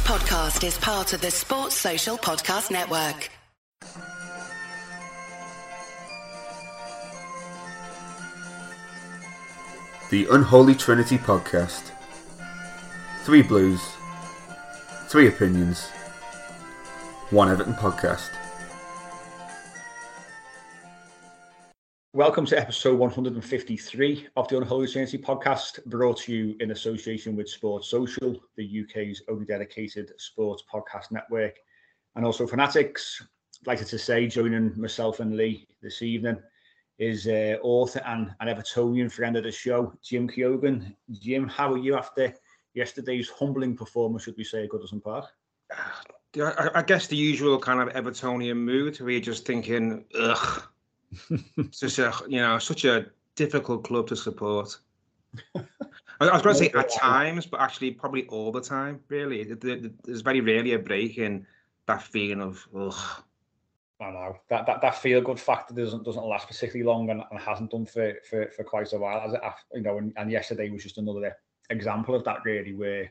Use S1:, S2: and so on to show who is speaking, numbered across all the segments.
S1: podcast is part of the Sports Social Podcast Network.
S2: The Unholy Trinity Podcast. 3 Blues, 3 Opinions, 1 Everton Podcast.
S3: Welcome to episode 153 of the Unholy Trinity Podcast, brought to you in association with Sports Social, the UK's only dedicated sports podcast network, and also Fanatics. I'd like to say, joining myself and Lee this evening is author and Evertonian friend of the show, Jim Keoghan. Jim, how are you after yesterday's humbling performance, should we say, at Goodison Park?
S4: I guess the usual kind of Evertonian mood, where you're just thinking, ugh. Such a difficult club to support. I was going to say at times, but actually probably all the time. Really, there's very rarely a break in that feeling of ugh.
S3: I know that feel good factor doesn't last particularly long, and hasn't done for quite a while. As it, and yesterday was just another example of that, really, where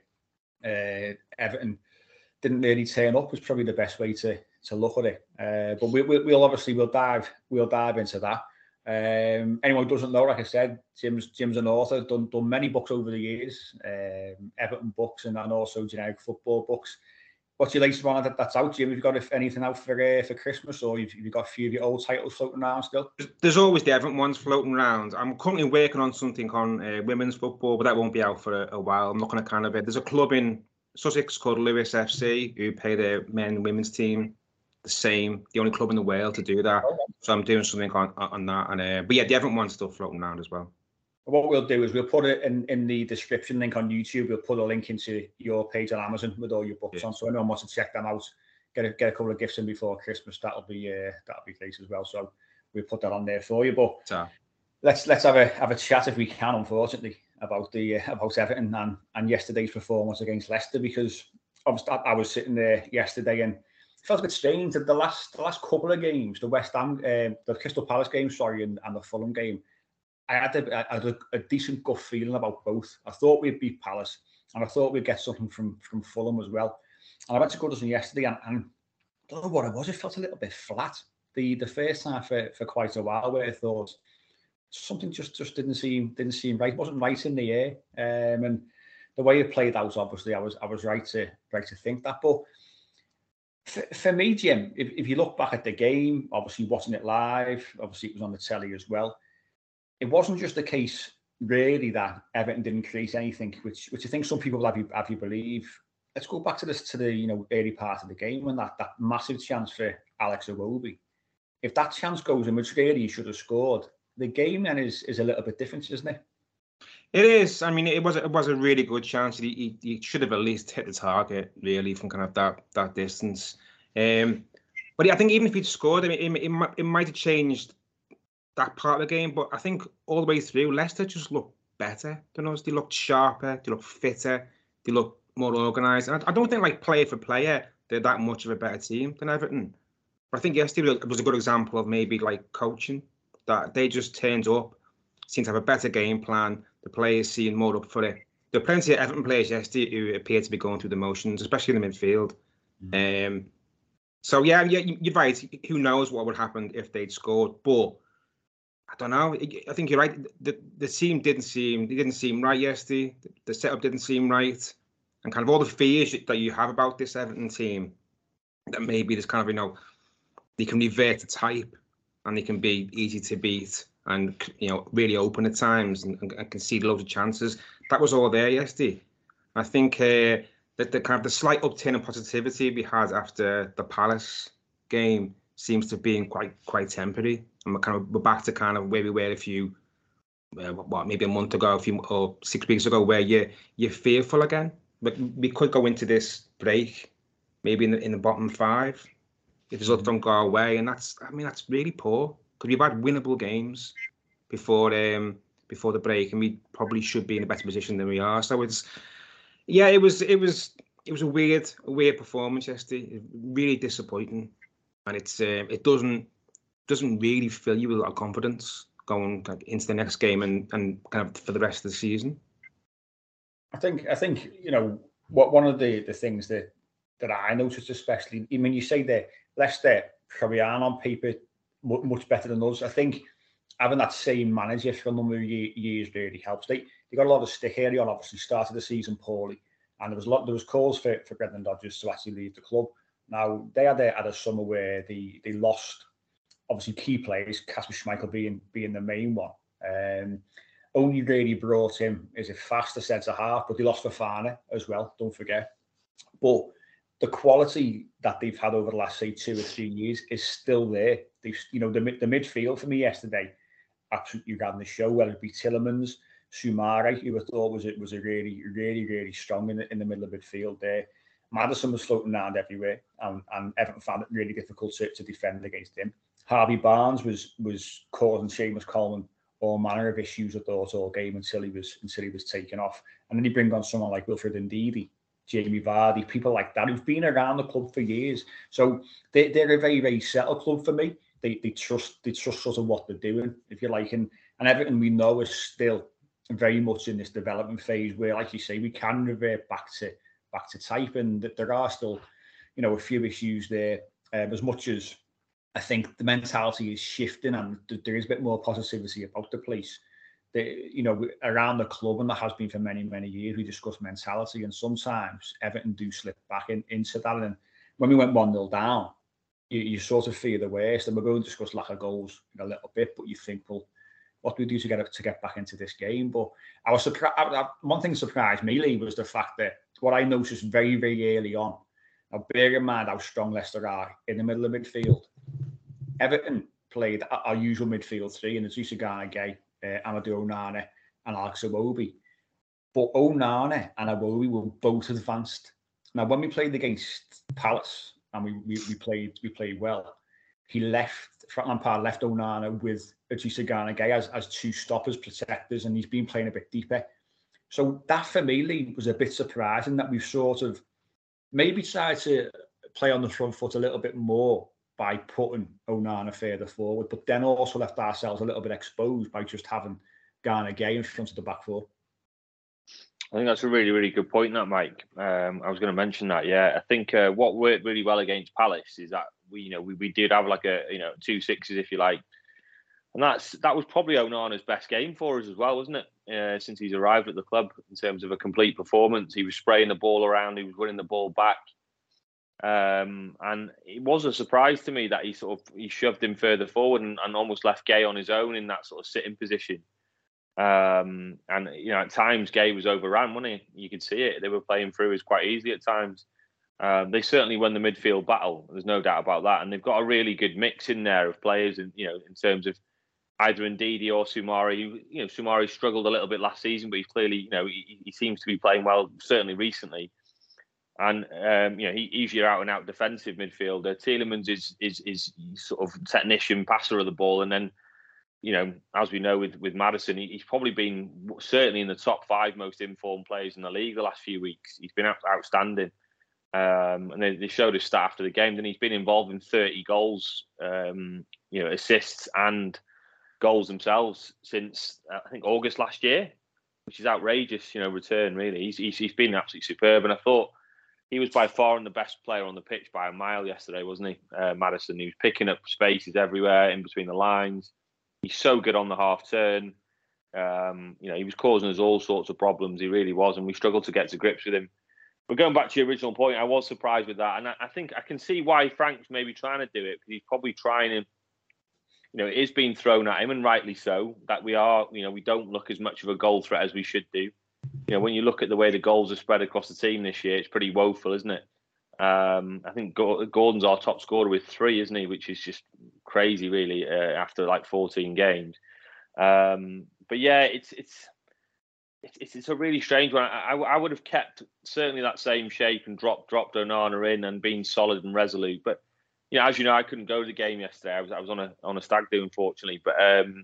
S3: Everton didn't really turn up. Was probably the best way to look at it. But we'll dive into that. Anyone who doesn't know, like I said, Jim's an author, done many books over the years, Everton books and also generic football books. What's your latest one that's out, Jim? Have you got anything out for Christmas, or have you got a few of your old titles floating around still?
S4: There's always the Everton ones floating around. I'm currently working on something on women's football, but that won't be out for a while. I'm not going to there's a club in Sussex called Lewis FC who pay their men and women's team the same, the only club in the world to do that. So I'm doing something on that. And but yeah, the Everton one's still floating around as well.
S3: What we'll do is we'll put it in the description link on YouTube. We'll put a link into your page on Amazon with all your books on. So anyone wants to check them out, get a couple of gifts in before Christmas. That'll be great as well. So we'll put that on there for you. But let's have a chat, if we can, unfortunately, about Everton and yesterday's performance against Leicester, because obviously I was sitting there yesterday and it felt a bit strange that the last couple of games, the West Ham, the Crystal Palace game, and the Fulham game, I had a decent gut feeling about both. I thought we'd beat Palace, and I thought we'd get something from Fulham as well. And I went to Goodison yesterday, and I don't know what it was. It felt a little bit flat. The first half for quite a while, where I thought something just didn't seem right. It wasn't right in the air, and the way it played out, obviously, I was right to think that. But for me, Jim, if you look back at the game, obviously watching it live, obviously it was on the telly as well. It wasn't just the case, really, that Everton didn't create anything, which I think some people have you believe. Let's go back to the early part of the game when that massive chance for Alex Iwobi. If that chance goes in, which really he should have scored, the game then is a little bit different, isn't it?
S4: It is. I mean, it was a really good chance. He should have at least hit the target, really, from kind of that distance. But I think even if he'd scored, I mean, it might have changed that part of the game. But I think all the way through, Leicester just looked better than us. They looked sharper, they looked fitter, they looked more organised. And I don't think, like, player for player, they're that much of a better team than Everton. But I think yesterday was a good example of maybe like coaching, that they just turned up, seemed to have a better game plan. The players seemed more up for it. There were plenty of Everton players yesterday who appeared to be going through the motions, especially in the midfield. Mm-hmm. So yeah, you're right. Who knows what would happen if they'd scored? But I don't know. I think you're right. The team didn't seem right yesterday. The setup didn't seem right, and kind of all the fears that you have about this Everton team, that maybe there's kind of, they can revert to type and they can be easy to beat and really open at times and concede loads of chances. That was all there yesterday. I think that the slight upturn in positivity we had after the Palace game seems to be quite temporary, and we're back to kind of where we were maybe a month ago, or 6 weeks ago, where you're fearful again. But we could go into this break maybe in the bottom 5 if results don't go our way, and that's really poor, because we've had winnable games before the break, and we probably should be in a better position than we are. So it was a weird performance yesterday. Really disappointing, and it doesn't really fill you with a lot of confidence going into the next game and kind of for the rest of the season.
S3: I think one of the things that that I noticed, especially, I mean, you say that Leicester probably aren't on paper much better than us. I think having that same manager for a number of years really helps. They got a lot of stick early on. Obviously, started the season poorly, and there was calls for Brendan Rodgers to actually leave the club. Now they had a summer where they lost obviously key players, Kasper Schmeichel being the main one. Only really brought him as a faster centre half, but they lost Fofana as well. Don't forget. But the quality that they've had over the last, say, 2 or 3 years is still there. They've, the midfield for me yesterday absolutely ran the show. Whether it be Tielemans, Soumaré, who I thought was a really, really, really strong in the middle of midfield there. Maddison was floating around everywhere, and Everton found it really difficult to defend against him. Harvey Barnes was causing Seamus Coleman all manner of issues, I thought, all game until he was taken off. And then you bring on someone like Wilfred Ndidi, Jamie Vardy, people like that who've been around the club for years. So they're a very, very settled club for me. They trust sort of what they're doing, if you like. And Everton, we know, is still very much in this development phase where, like you say, we can revert back to type, and that there are still, a few issues there. As much as I think the mentality is shifting and there is a bit more positivity about the place. Around the club, and that has been for many, many years, we discuss mentality, and sometimes Everton do slip back into that. And when we went 1-0 down, you sort of fear the worst, and we're going to discuss lack of goals in a little bit, but you think, well, what do we do to get back into this game? But I was surprised. One thing that surprised me, Lee, was the fact that what I noticed very, very early on. Now, bear in mind how strong Leicester are in the middle of midfield. Everton played our usual midfield three, and it's Idrissa Gana Gueye, Amadou Onana, and Alex Iwobi. But Onana and Iwobi were both advanced. Now, when we played against Palace and we played well, Frank Lampard left Onana with Idrissa Gana Gueye as two stoppers, protectors, and he's been playing a bit deeper. So that for me, Lee, was a bit surprising that we've sort of maybe tried to play on the front foot a little bit more by putting Onana further forward, but then also left ourselves a little bit exposed by just having Gana Gueye in front of the back four.
S5: I think that's a really, really good point, that, Mike. I was going to mention that. Yeah, I think what worked really well against Palace is that we did have like a 2 sixes, if you like, and that was probably Onana's best game for us as well, wasn't it? Since he's arrived at the club, in terms of a complete performance, he was spraying the ball around, he was winning the ball back. And it was a surprise to me that he shoved him further forward and almost left Gueye on his own in that sort of sitting position. And at times Gueye was overrun, wasn't he? You could see it. They were playing through us quite easily at times. They certainly won the midfield battle. There's no doubt about that. And they've got a really good mix in there of players, and in terms of either Ndidi or Soumaré. Soumaré struggled a little bit last season, but he's clearly, he seems to be playing well, certainly recently. And he's your out and out defensive midfielder. Tielemans is sort of technician, passer of the ball, and then as we know with Maddison, he's probably been certainly in the top 5 most informed players in the league the last few weeks. He's been outstanding, and they showed a stat after the game. Then he's been involved in 30 goals, assists and goals themselves since I think August last year, which is outrageous. Return really. He's been absolutely superb, and I thought he was by far the best player on the pitch by a mile yesterday, wasn't he? Maddison. He was picking up spaces everywhere in between the lines. He's so good on the half turn. He was causing us all sorts of problems. He really was, and we struggled to get to grips with him. But going back to your original point, I was surprised with that, and I think I can see why Frank's maybe trying to do it, because he's probably trying to. It is being thrown at him, and rightly so, that we don't look as much of a goal threat as we should do. When you look at the way the goals are spread across the team this year, it's pretty woeful, isn't it? I think Gordon's our top scorer with 3, isn't he? Which is just crazy, really, after like 14 games. But yeah, it's a really strange one. I would have kept certainly that same shape and dropped Onana in and been solid and resolute. But as you know, I couldn't go to the game yesterday. I was on a stag do, unfortunately. But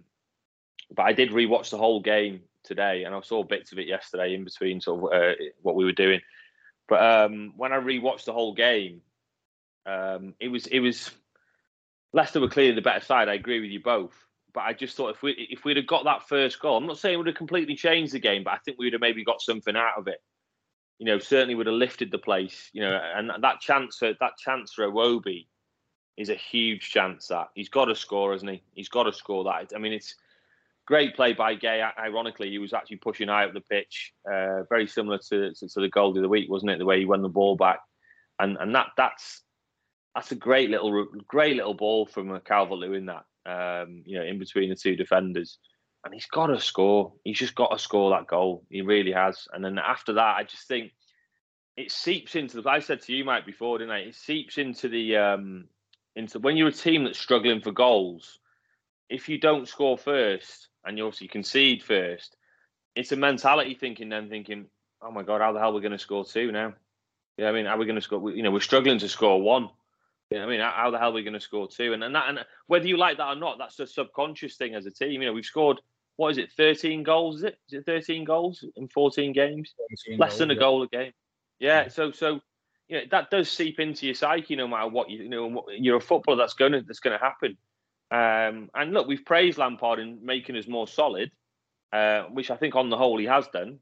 S5: I did rewatch the whole game today, and I saw bits of it yesterday in between sort of what we were doing. But when I rewatched the whole game, it was Leicester were clearly the better side. I agree with you both. But I just thought if we'd have got that first goal, I'm not saying it would have completely changed the game, but I think we would have maybe got something out of it. certainly would have lifted the place. And that chance for Iwobi is a huge chance. That he's got to score, hasn't he? He's got to score that. I mean, it's great play by Gay. Ironically, he was actually pushing high up the pitch, very similar to the goal of the week, wasn't it? The way he won the ball back, and that's a great little ball from Calvert-Lewin. That in between the two defenders, and he's got to score. He's just got to score that goal. He really has. And then after that, I just think it seeps into the. I said to you, Mike, before, didn't I? It seeps into the into when you're a team that's struggling for goals. If you don't score first and you obviously concede first, it's a mentality thinking, oh my God, how the hell are we going to score two now? Yeah, I mean, how are we going to score? We're struggling to score one. I mean, how the hell are we going to score two? And whether you like that or not, that's a subconscious thing as a team. We've scored, what is it, 13 goals? Is it 13 goals in 14 games? Less than a goal a game. Yeah. So that does seep into your psyche, no matter what you're a footballer. That's going to happen. And look, we've praised Lampard in making us more solid, which I think on the whole he has done.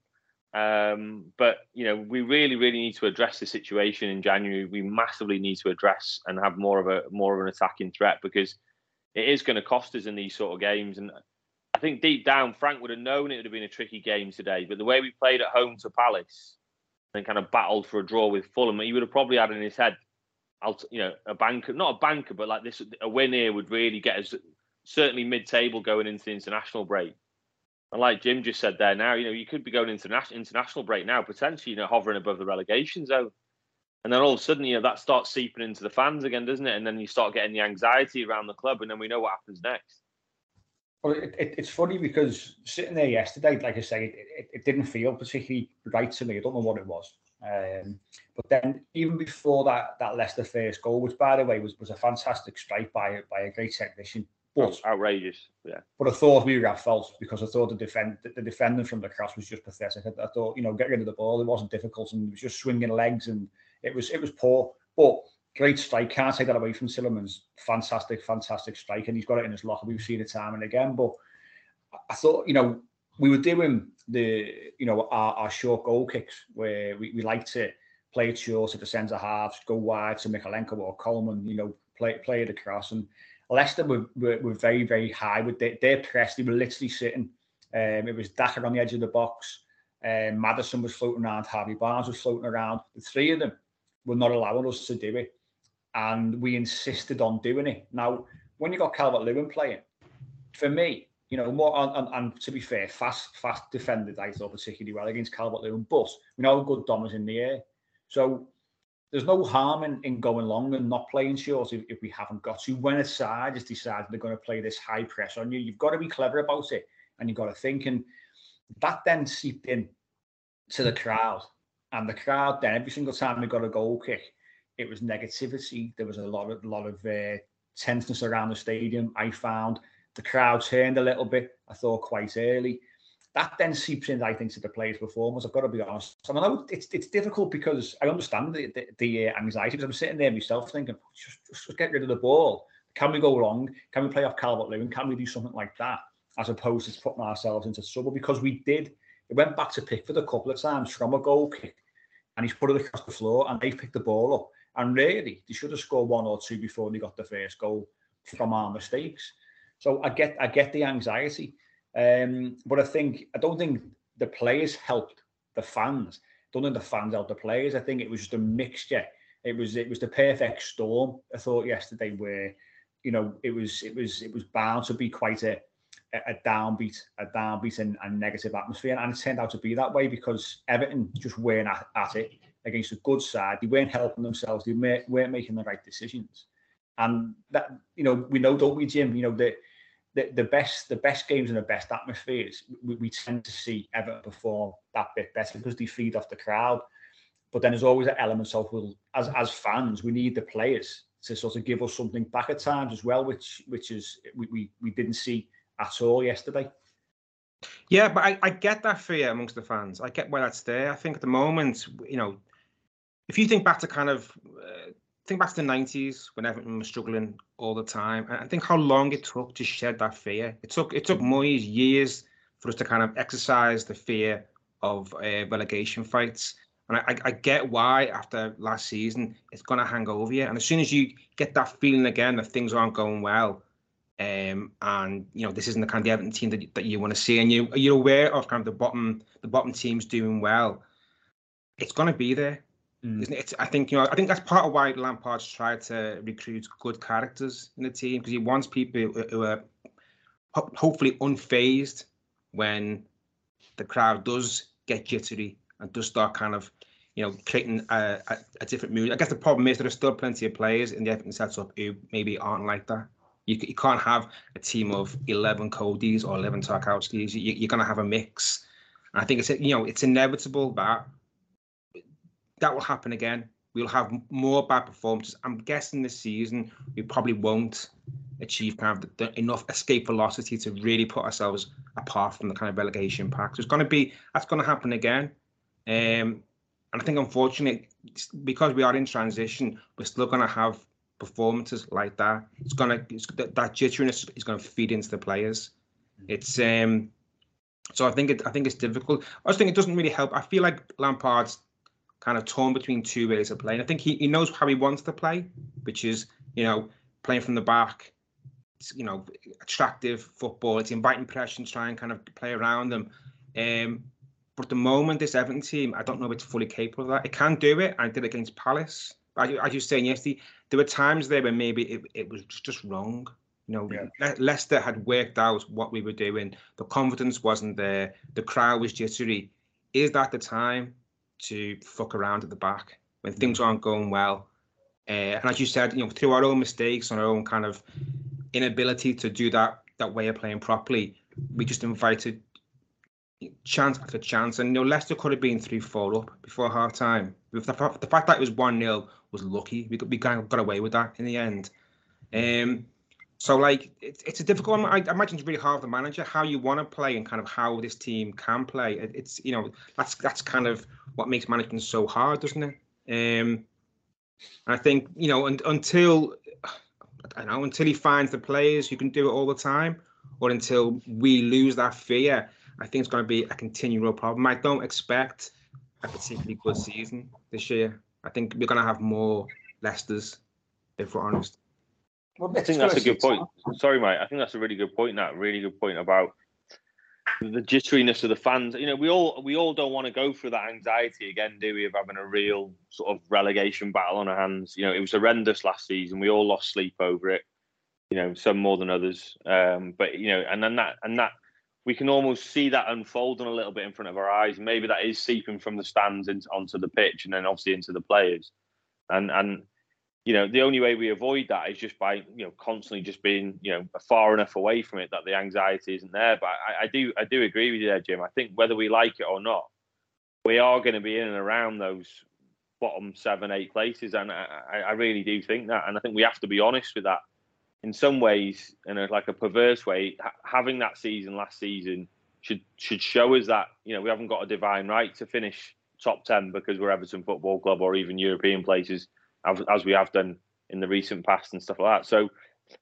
S5: But we really, really need to address the situation in January. We massively need to address and have more of an attacking threat, because it is going to cost us in these sort of games. And I think deep down, Frank would have known it would have been a tricky game today. But the way we played at home to Palace and kind of battled for a draw with Fulham, he would have probably had in his head, a banker, not a banker, but like this, a win here would really get us certainly mid-table going into the international break. And like Jim just said there, now you could be going into international break now, potentially hovering above the relegation zone, and then all of a sudden that starts seeping into the fans again, doesn't it? And then you start getting the anxiety around the club, and then we know what happens next.
S3: Well, it's funny because sitting there yesterday, like I say, it didn't feel particularly right to me. I don't know what it was. But then even before that Leicester first goal, which by the way was a fantastic strike by a great technician, but
S5: outrageous, yeah.
S3: But I thought we were at fault, because I thought the defending from the cross was just pathetic. I thought get rid of the ball. It wasn't difficult, and it was just swinging legs, and it was poor. But great strike, can't take that away from Tielemans. Fantastic strike, and he's got it in his locker. We've seen it time and again. But I thought we were doing our short goal kicks, where we like to play it short at the centre halves, go wide to Mykolenko or Coleman, play it across. And Leicester were very, very high with their press. They were literally sitting. It was Daka on the edge of the box. Maddison was floating around. Harvey Barnes was floating around. The three of them were not allowing us to do it, and we insisted on doing it. Now, when you got Calvert-Lewin playing, for me, more and to be fair, fast defended, I thought, particularly well against Calvert-Lewin. But we know how good Dom is in the air, so there's no harm in going long and not playing short if we haven't got to. When a side has decided they're going to play this high press on you, you've got to be clever about it, and you've got to think. And that then seeped in to the crowd, and the crowd then, every single time we got a goal kick, it was negativity. There was a lot of tenseness around the stadium. I found the crowd turned a little bit, I thought, quite early. That then seeps in, I think, to the players' performance. I've got to be honest. And I know it's difficult, because I understand the anxiety, because I'm sitting there myself thinking, just get rid of the ball. Can we go long? Can we play off Calvert-Lewin? Can we do something like that, as opposed to putting ourselves into trouble? Because we did. It went back to Pickford a couple of times from a goal kick, and he's put it across the floor, and they picked the ball up. And really, they should have scored one or two before they got the first goal from our mistakes. So I get the anxiety. But I don't think the players helped the fans. I don't think the fans helped the players. I think it was just a mixture. It was the perfect storm, I thought, yesterday, where it was bound to be quite a downbeat and negative atmosphere, and it turned out to be that way, because Everton just weren't at it against a good side. They weren't helping themselves. They weren't making the right decisions, and that we know, don't we, Jim? The best games and the best atmospheres, we tend to see Everton perform that bit better, because they feed off the crowd. But then there's always an element of, as fans, we need the players to sort of give us something back at times as well, which is we didn't see at all yesterday.
S4: Yeah, but I get that fear amongst the fans. I get why that's there. I think at the moment, if you think back to think back to the 90s when Everton was struggling all the time, and I think how long it took to shed that fear. It took Moyes years for us to kind of exercise the fear of relegation fights. And I get why after last season it's going to hang over you. And as soon as you get that feeling again that things aren't going well, and this isn't the kind of the Everton team that you want to see, and you're aware of kind of the bottom teams doing well, it's going to be there, isn't it? I think that's part of why Lampard's tried to recruit good characters in the team, because he wants people who are hopefully unfazed when the crowd does get jittery and does start kind of, creating a different mood. I guess the problem is there are still plenty of players in the Everton setup who maybe aren't like that. You can't have a team of 11 Codys or 11 Tarkowskis. You're going to have a mix. And I think it's inevitable that will happen again. We'll have more bad performances. I'm guessing this season we probably won't achieve kind of enough escape velocity to really put ourselves apart from the kind of relegation pack. So that's going to happen again. And I think, unfortunately, because we are in transition, we're still going to have performances like that. That jitteriness is going to feed into the players. It's so I think it's difficult. I just think it doesn't really help. I feel like Lampard's kind of torn between two ways of playing. I think he knows how he wants to play, which is playing from the back. It's, attractive football. It's inviting pressure and try and kind of play around them. But at the moment, this Everton team, I don't know if it's fully capable of that. It can do it. I did it against Palace. As you were saying yesterday, there were times there where maybe it was just wrong. Leicester had worked out what we were doing. The confidence wasn't there. The crowd was jittery. Is that the time to fuck around at the back when things aren't going well? And as you said, through our own mistakes and our own kind of inability to do that way of playing properly, we just invited chance after chance. And Leicester could have been 3-4 up before half time. The fact that it was 1-0 was lucky. We kind of got away with that in the end. So it's a difficult one. I imagine it's really hard for the manager how you want to play and kind of how this team can play. It's that's kind of what makes management so hard, doesn't it? And I think until he finds the players who can do it all the time, or until we lose that fear, I think it's going to be a continual problem. I don't expect a particularly good season this year. I think we're going to have more Leicesters, if we're honest.
S5: Well, I think that's a good point. Sorry, mate. I think that's a really good point. That really good point about the jitteriness of the fans. We all don't want to go through that anxiety again, do we? Of having a real sort of relegation battle on our hands. It was horrendous last season. We all lost sleep over it. Some more than others. But and then that we can almost see that unfolding a little bit in front of our eyes. Maybe that is seeping from the stands onto the pitch, and then obviously into the players. And the only way we avoid that is just by constantly just being far enough away from it that the anxiety isn't there. But I do agree with you there, Jim. I think whether we like it or not, we are going to be in and around those bottom 7-8 places, and I really do think that. And I think we have to be honest with that. In some ways, in a perverse way, having that season last season should show us that we haven't got a divine right to finish top 10 because we're Everton Football Club or even European places, as we have done in the recent past and stuff like that. So,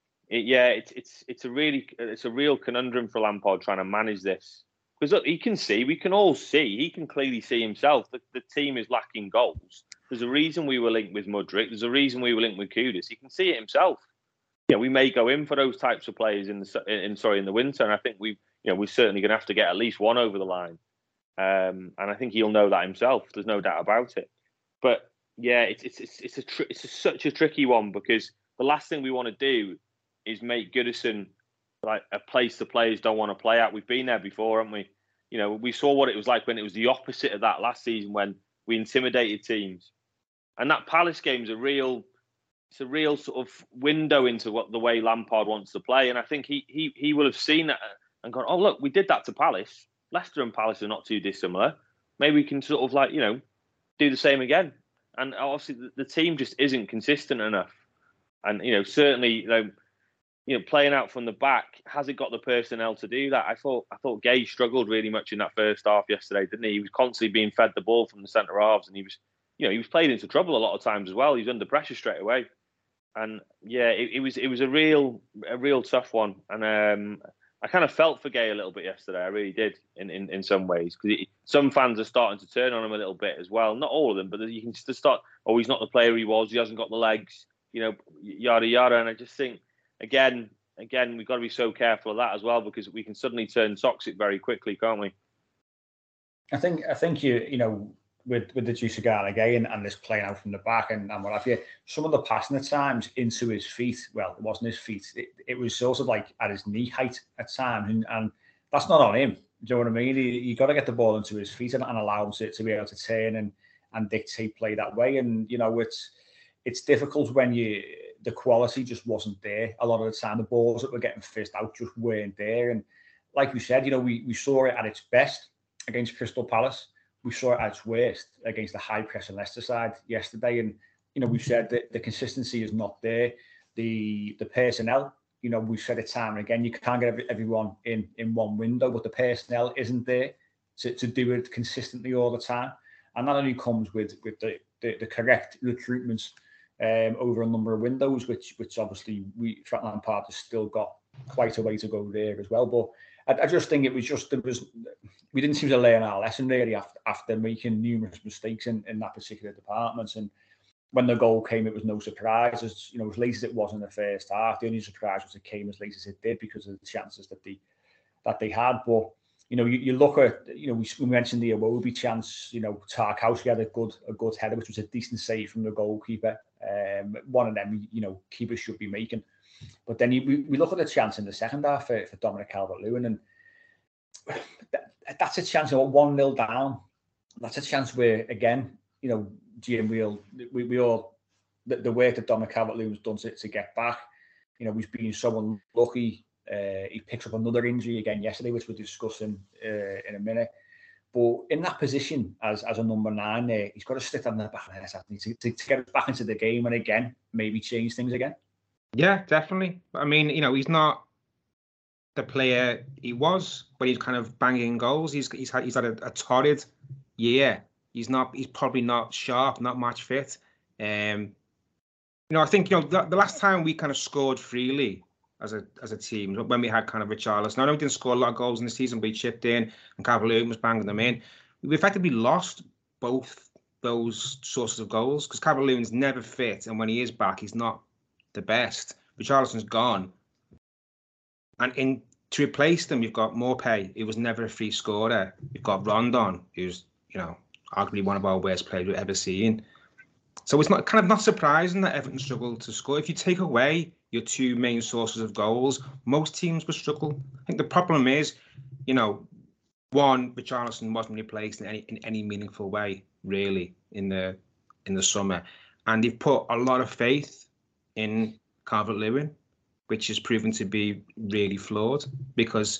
S5: it's a real conundrum for Lampard trying to manage this, because look, we can all see, he can clearly see himself that the team is lacking goals. There's a reason we were linked with Mudryk. There's a reason we were linked with Kudus. He can see it himself. We may go in for those types of players in the winter, and I think we're certainly going to have to get at least one over the line. And I think he'll know that himself. There's no doubt about it. But it's such a tricky one, because the last thing we want to do is make Goodison like a place the players don't want to play at. We've been there before, haven't we? We saw what it was like when it was the opposite of that last season, when we intimidated teams. And that Palace game is a real sort of window into what the way Lampard wants to play. And I think he will have seen that and gone, oh, look, we did that to Palace. Leicester and Palace are not too dissimilar. Maybe we can sort of do the same again. And obviously the team just isn't consistent enough. And, certainly, playing out from the back, has it got the personnel to do that? I thought Gay struggled really much in that first half yesterday, didn't he? He was constantly being fed the ball from the centre halves, and he was played into trouble a lot of times as well. He was under pressure straight away. And it was a real tough one. And I kind of felt for Gay a little bit yesterday. I really did in some ways, because some fans are starting to turn on him a little bit as well. Not all of them, but you can just start. Oh, he's not the player he was. He hasn't got the legs. Yada yada. And I just think again, we've got to be so careful of that as well, because we can suddenly turn toxic very quickly, can't we?
S3: I think with the juice of garlic and this playing out from the back and what have you, some of the passing at times into his feet, well, it wasn't his feet, it was sort of like at his knee height at times, and that's not on him. Do you know what I mean? You got to get the ball into his feet and allow him to be able to turn and dictate play that way. And it's difficult when the quality just wasn't there. A lot of the time, the balls that were getting fizzed out just weren't there. And like we said, we saw it at its best against Crystal Palace. We saw it at its worst against the high press and Leicester side yesterday. And, we've said that the consistency is not there. The personnel, we've said it time and again, you can't get everyone in one window, but the personnel isn't there to do it consistently all the time. And that only comes with the correct recruitments over a number of windows, which obviously Frank Lampard has still got quite a way to go there as well. But I just think we didn't seem to learn our lesson really after making numerous mistakes in that particular department. And when the goal came, it was no surprise. As late as it was in the first half, the only surprise was it came as late as it did because of the chances that they had. But you look at we mentioned the Iwobi chance. Tarkowski had a good header, which was a decent save from the goalkeeper. One of them, keepers should be making. But then we look at the chance in the second half for Dominic Calvert-Lewin, and that's a chance. 1-0 down. That's a chance where again, Jim, we all the work that Dominic Calvert-Lewin's done to get back. He's been so unlucky. He picks up another injury again yesterday, which we'll discuss in a minute. But in that position as a number 9 there, he's got to stick on the back of the head to get us back into the game and again maybe change things again.
S4: Yeah, definitely. I mean, he's not the player he was, but he's kind of banging goals. He's had a torrid year. He's probably not sharp, not match fit. I think the last time we kind of scored freely as a team when we had kind of Richarlison. I know we didn't score a lot of goals in the season, but he chipped in and Calvert-Lewin was banging them in. We effectively lost both those sources of goals because Calvert-Lewin's never fit, and when he is back, he's not the best. Richarlison's gone, and to replace them, you've got Maupay, who was never a free scorer. You've got Rondon, who's arguably one of our worst players we've ever seen. So it's not surprising that Everton struggled to score. If you take away your two main sources of goals, most teams would struggle. I think the problem is, one, Richarlison wasn't replaced in any meaningful way, really, in the summer, and they've put a lot of faith in Calvert-Lewin, which has proven to be really flawed because,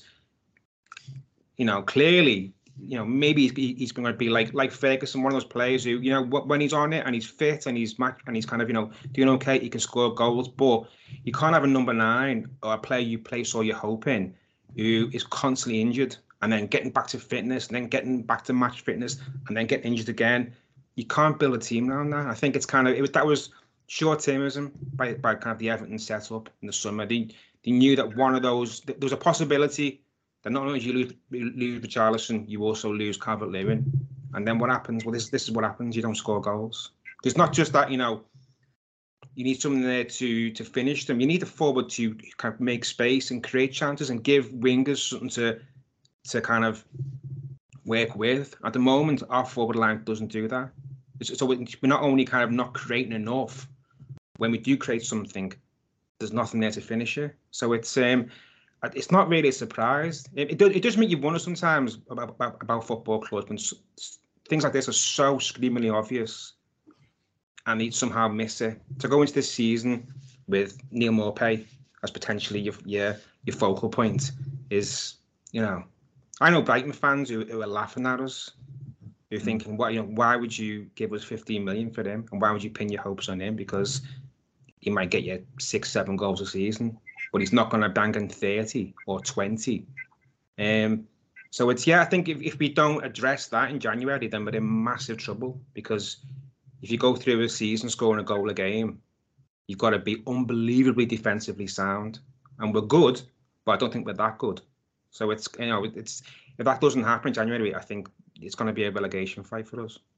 S4: clearly, maybe he's going to be like Ferguson, one of those players who, when he's on it and he's fit and he's kind of, doing okay, he can score goals, but you can't have a number 9 or a player you place all your hope in who is constantly injured and then getting back to fitness and then getting back to match fitness and then getting injured again. You can't build a team around that. I think that was short-termism by kind of the Everton setup in the summer. They knew that one of those, there was a possibility that not only do you lose Richarlison, you also lose Calvert-Lewin. And then what happens? Well, this is what happens. You don't score goals. It's not just that, you need someone there to finish them. You need a forward to kind of make space and create chances and give wingers something to kind of work with. At the moment, our forward line doesn't do that. So we're not only kind of not creating enough, when we do create something, there's nothing there to finish it. So it's not really a surprise. It does make you wonder sometimes about football clubs when things like this are so screamingly obvious and they somehow miss it. To go into this season with Neal Maupay as potentially your focal point is, I know Brighton fans who are laughing at us, who are thinking, why would you give us 15 million for him, and why would you pin your hopes on him? Because he might get you 6-7 goals a season, but he's not going to bang in 30 or 20. So I think if we don't address that in January, then we're in massive trouble, because if you go through a season scoring a goal a game, you've got to be unbelievably defensively sound. And we're good, but I don't think we're that good. So it's if that doesn't happen in January, I think it's going to be a relegation fight for us.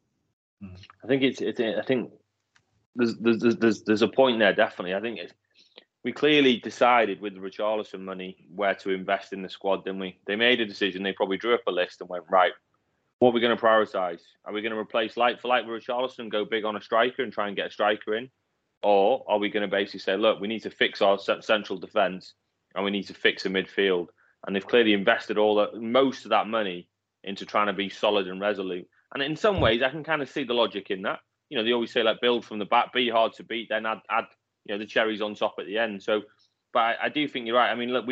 S5: I think I think there's a point there definitely. I think we clearly decided with the Richarlison money where to invest in the squad, didn't we? They made a decision. They probably drew up a list and went, right, what are we going to prioritise? Are we going to replace like for like with Richarlison, go big on a striker and try and get a striker in? Or are we going to basically say, look, we need to fix our central defence and we need to fix a midfield? And they've clearly invested most of that money into trying to be solid and resolute. And in some ways, I can kind of see the logic in that. You know, they always say, like, build from the back, be hard to beat, then add the cherries on top at the end. So, but I do think you're right. I mean, look,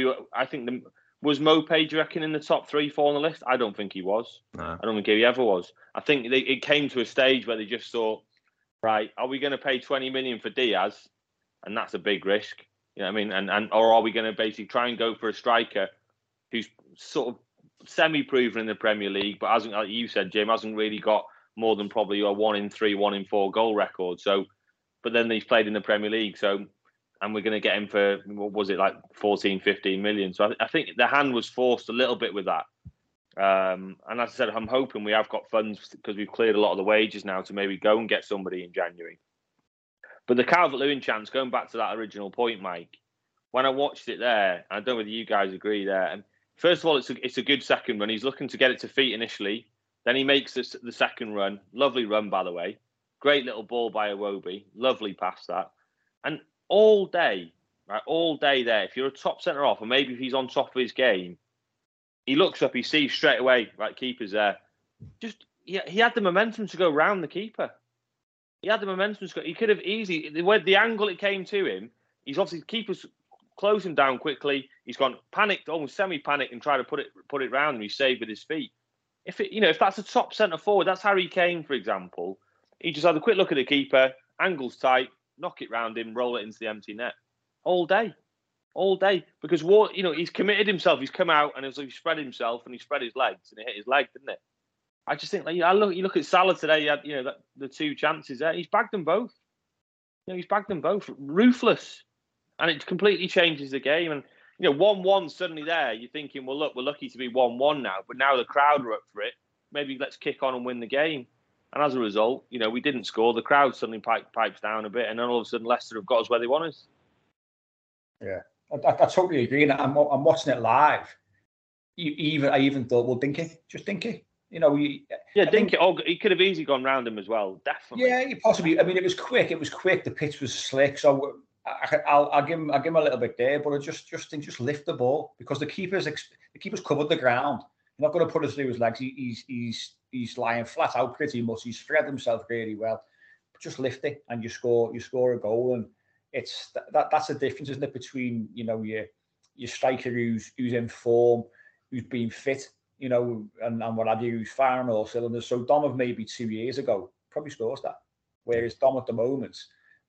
S5: was Maupay, do you reckon, in the top 3-4 on the list? I don't think he was. No. I don't think he ever was. I think it came to a stage where they just thought, right, are we going to pay 20 million for Diaz? And that's a big risk. You know what I mean? Or are we going to basically try and go for a striker who's sort of semi-proven in the Premier League, but hasn't, like you said, Jim, hasn't really got more than probably a 1 in 3, 1 in 4 goal record. So, but then he's played in the Premier League. So, and we're going to get him for, what was it, like 14, 15 million. So I think the hand was forced a little bit with that. And as I said, I'm hoping we have got funds because we've cleared a lot of the wages now to maybe go and get somebody in January. But the Calvert-Lewin chance, going back to that original point, Mike, when I watched it there, I don't know whether you guys agree there. And first of all, it's a good second run. He's looking to get it to feet initially. Then he makes the second run. Lovely run, by the way. Great little ball by Iwobi. Lovely pass that. And all day there, if you're a top centre-half, or maybe if he's on top of his game, he looks up, he sees straight away, right, keeper's there. He had the momentum to go round the keeper. He had the momentum to go. He could have easily, the angle it came to him, he's obviously, keeper's closed him down quickly. He's gone panicked, almost semi-panicked, and tried to put it round, and he saved with his feet. If that's a top centre forward, that's Harry Kane, for example. He just had a quick look at the keeper, angle's tight, knock it round him, roll it into the empty net. All day. Because he's committed himself. He's come out and he spread himself and he spread his legs and it hit his leg, didn't it? I just think, you look at Salah today. He had, the 2 chances there. He's bagged them both. Ruthless, and it completely changes the game. And 1-1 suddenly there. You're thinking, well, look, we're lucky to be 1-1 now, but now the crowd are up for it. Maybe let's kick on and win the game. And as a result, we didn't score. The crowd suddenly pipes down a bit, and then all of a sudden Leicester have got us where they want us.
S3: Yeah, I totally agree. And I'm watching it live. I even thought, well, Dinky. Dinky,
S5: he could have easily gone round him as well, definitely.
S3: Yeah, possibly. I mean, it was quick. The pitch was slick, so I'll give him a little bit there. But I just lift the ball because the keeper's covered the ground. You're not going to put it through his legs. He's lying flat out pretty much. He's spread himself really well. But just lift it and you score a goal. And it's that's the difference, isn't it, between your striker who's in form, who's been fit, and what have you, who's firing all cylinders. So Dom of maybe 2 years ago probably scores that. Whereas Dom at the moment,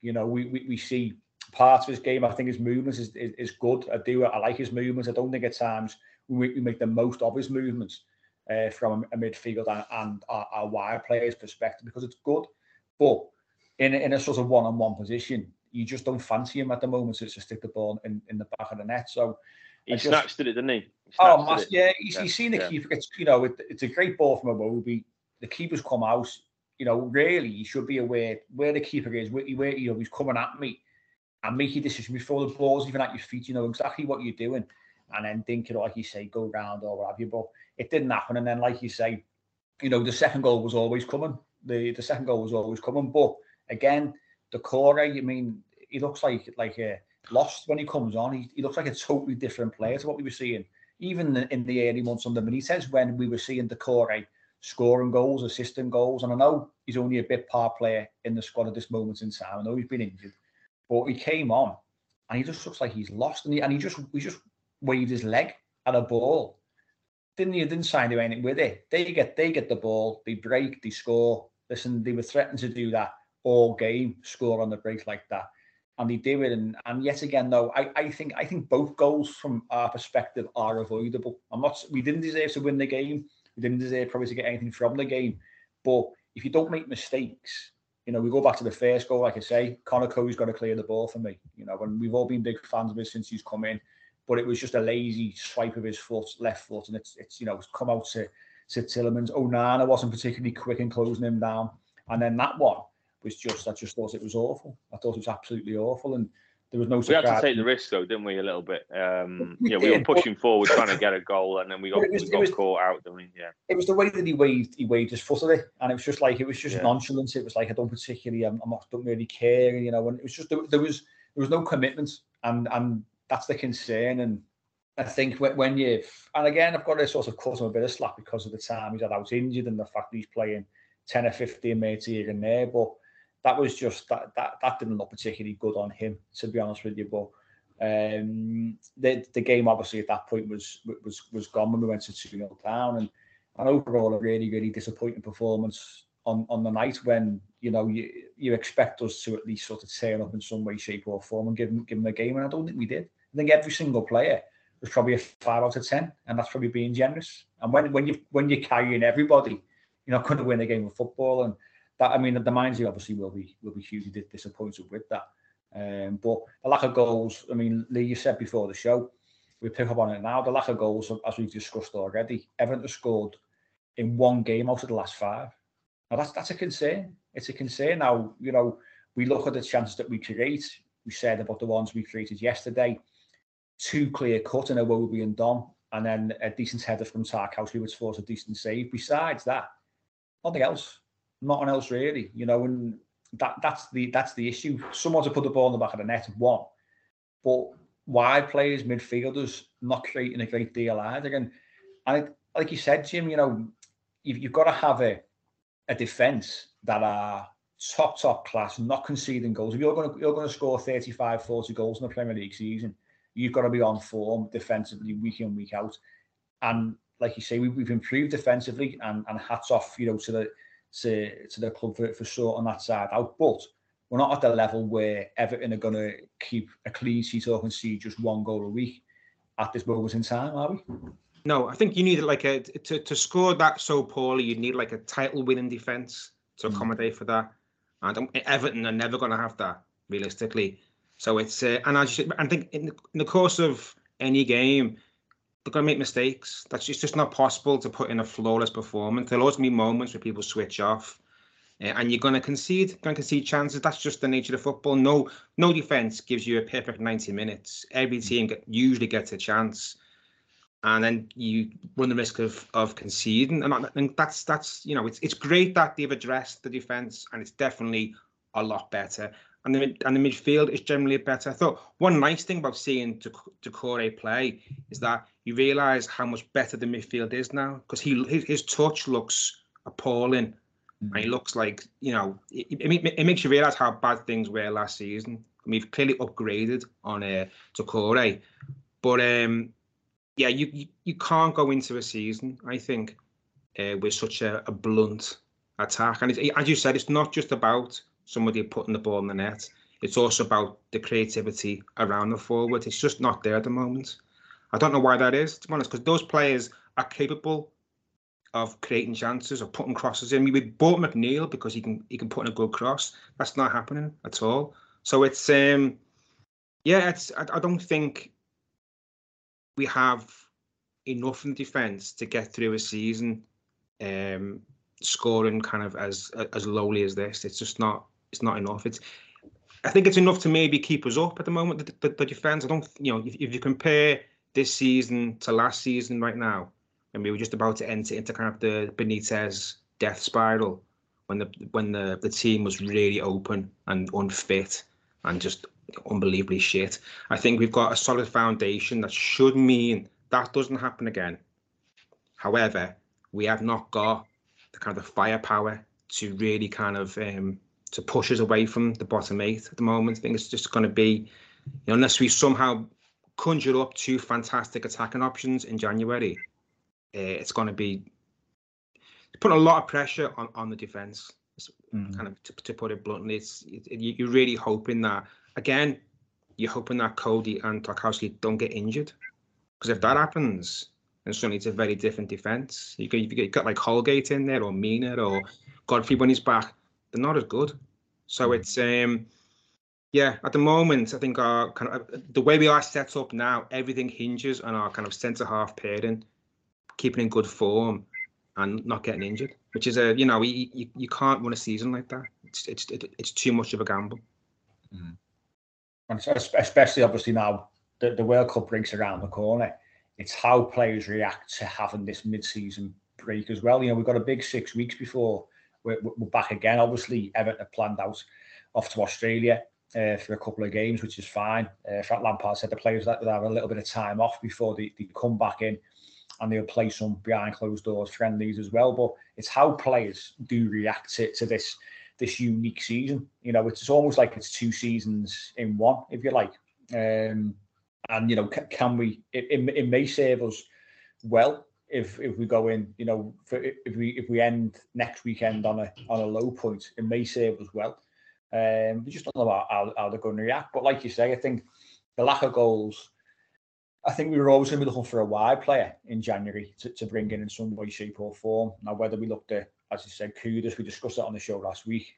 S3: we see parts of his game. I think his movements is good. I like his movements. I don't think at times we make the most of his movements from a midfield and our wide players' perspective because it's good. But in a sort of one-on-one position, you just don't fancy him at the moment to stick the ball in the back of the net. So
S5: he snatched it, didn't he?
S3: He's seen the keeper. It's a great ball from Iwobi. The keeper's come out. Really, you should be aware where the keeper is. Where he's coming at me, and make your decision before the ball's even at your feet. You know exactly what you're doing, and then think, like you say, go round or what have you. But it didn't happen. And then, like you say, the second goal was always coming. The second goal was always coming. But again, Doucouré, I mean, he looks like lost when he comes on. He looks like a totally different player to what we were seeing, even in the early months under Benitez when we were seeing Doucouré scoring goals, assisting goals. And I know he's only a bit part player in the squad at this moment in time. I know he's been injured, but he came on and he just looks like he's lost. And he just waved his leg at a ball. Didn't sign do anything with it. They get the ball, they break, they score. Listen, they were threatened to do that all game, score on the break like that. And they do it. And yet again, though, I think both goals from our perspective are avoidable. We didn't deserve to win the game. We didn't deserve probably to get anything from the game. But if you don't make mistakes, we go back to the first goal, like I say, Conor Coady's got to clear the ball for me. And we've all been big fans of him since he's come in. but it was just a lazy swipe of his left foot, and it's it's come out to Tielemans. Onana wasn't particularly quick in closing him down, and then that one was I just thought it was awful. I thought it was absolutely awful, and there was no surprise.
S5: We had to take the risk, though, didn't we? A little bit. We were pushing forward, trying to get a goal, and then we got caught out. Didn't we? Yeah. It
S3: was the way that he waved his foot at it, and it was just nonchalant. It was like, I don't particularly, don't really care, and it was just there was no commitment, and that's the concern. And I think when and again, I've got to sort of cut him a bit of slack because of the time he's had out injured and the fact that he's playing 10 or 15 minutes here and there, but that was just that didn't look particularly good on him, to be honest with you. But the game obviously at that point was gone when we went to 2-0 down, and overall a really, really disappointing performance on the night when you expect us to at least sort of turn up in some way, shape or form and give them a game, and I don't think we did. I think every single player was probably a 5 out of 10, and that's probably being generous. And when you're carrying everybody, you're not going to win a game of football, and that, I mean, the Mindsy obviously will be hugely disappointed with that. But the lack of goals, I mean, Lee, you said before the show, we pick up on it now. The lack of goals, as we've discussed already, Everton has scored in one game out of the last 5. Now that's a concern. It's a concern. Now, we look at the chances that we create. We said about the ones we created yesterday. 2 clear cut and a Iwobi and Don, and then a decent header from Tarkowski, who would force a decent save. Besides that, nothing else. Nothing else really, and that's the issue. Someone to put the ball in the back of the net, one, but wide players, midfielders, not creating a great deal either. And like you said, Jim, you've got to have a defence that are top class, not conceding goals. If you're going to score 35, 40 goals in the Premier League season, you've got to be on form defensively week in, week out. And like you say, we've improved defensively, and hats off, to the club for sorting that side out. But we're not at the level where Everton are going to keep a clean sheet or concede just 1 goal a week at this moment in time, are we?
S4: No, I think you need to score that so poorly. You need like a title-winning defence to accommodate for that, and Everton are never going to have that realistically. So it's and as you said, I think in the course of any game, they're going to make mistakes. It's just not possible to put in a flawless performance. There'll always be moments where people switch off, and you're going to concede chances. That's just the nature of football. No defence gives you a perfect 90 minutes. Every team usually gets a chance, and then you run the risk of conceding. And that's it's great that they've addressed the defence, and it's definitely a lot better. And the midfield is generally better. I thought one nice thing about seeing Doucouré play is that you realise how much better the midfield is now, because his touch looks appalling, and he looks like it makes you realise how bad things were last season. I mean, we've clearly upgraded on Doucouré, but you can't go into a season, I think, with such a blunt attack. And as you said, it's not just about somebody putting the ball in the net. It's also about the creativity around the forward. It's just not there at the moment. I don't know why that is, to be honest, because those players are capable of creating chances or putting crosses in. We bought McNeil because he can put in a good cross. That's not happening at all. So it's I don't think we have enough in defence to get through a season scoring kind of as lowly as this. It's just not. It's not enough. I think it's enough to maybe keep us up at the moment. The defence. I don't. If you compare this season to last season right now, and we were just about to enter into kind of the Benitez death spiral when the team was really open and unfit and just unbelievably shit. I think we've got a solid foundation that should mean that doesn't happen again. However, we have not got the kind of firepower to really kind of to push us away from the bottom 8 at the moment. I think it's just going to be, unless we somehow conjure up 2 fantastic attacking options in January, it's going to be putting a lot of pressure on the defence. Kind of to put it bluntly, you're really hoping that, again, you're hoping that Cody and Tarkowski don't get injured, because if that happens, then suddenly it's a very different defence. You've got like Holgate in there, or Mina, or Godfrey when he's back. They're not as good. So it's Yeah, at the moment, I think our kind of the way we are set up now, everything hinges on our kind of centre half pairing, keeping in good form, and not getting injured. Which is you can't run a season like that. It's too much of a gamble.
S3: And especially obviously now the World Cup breaks around the corner. It's how players react to having this mid-season break as well. We've got a big 6 weeks before we're back again. Obviously, Everton have planned out off to Australia for a couple of games, which is fine. Frank Lampard said the players that would have a little bit of time off before they come back in, and they'll play some behind closed doors friendlies as well. But it's how players do react to this unique season. It's almost like it's 2 seasons in one, if you like. And can we? It may serve us well if we go in. If we end next weekend on a low point, it may serve us well. We just don't know how they're going to react. But like you say, I think the lack of goals. I think we were always going to be looking for a wide player in January to bring in some way, shape, or form. Now, whether we looked at, as you said, Kudus, we discussed that on the show last week.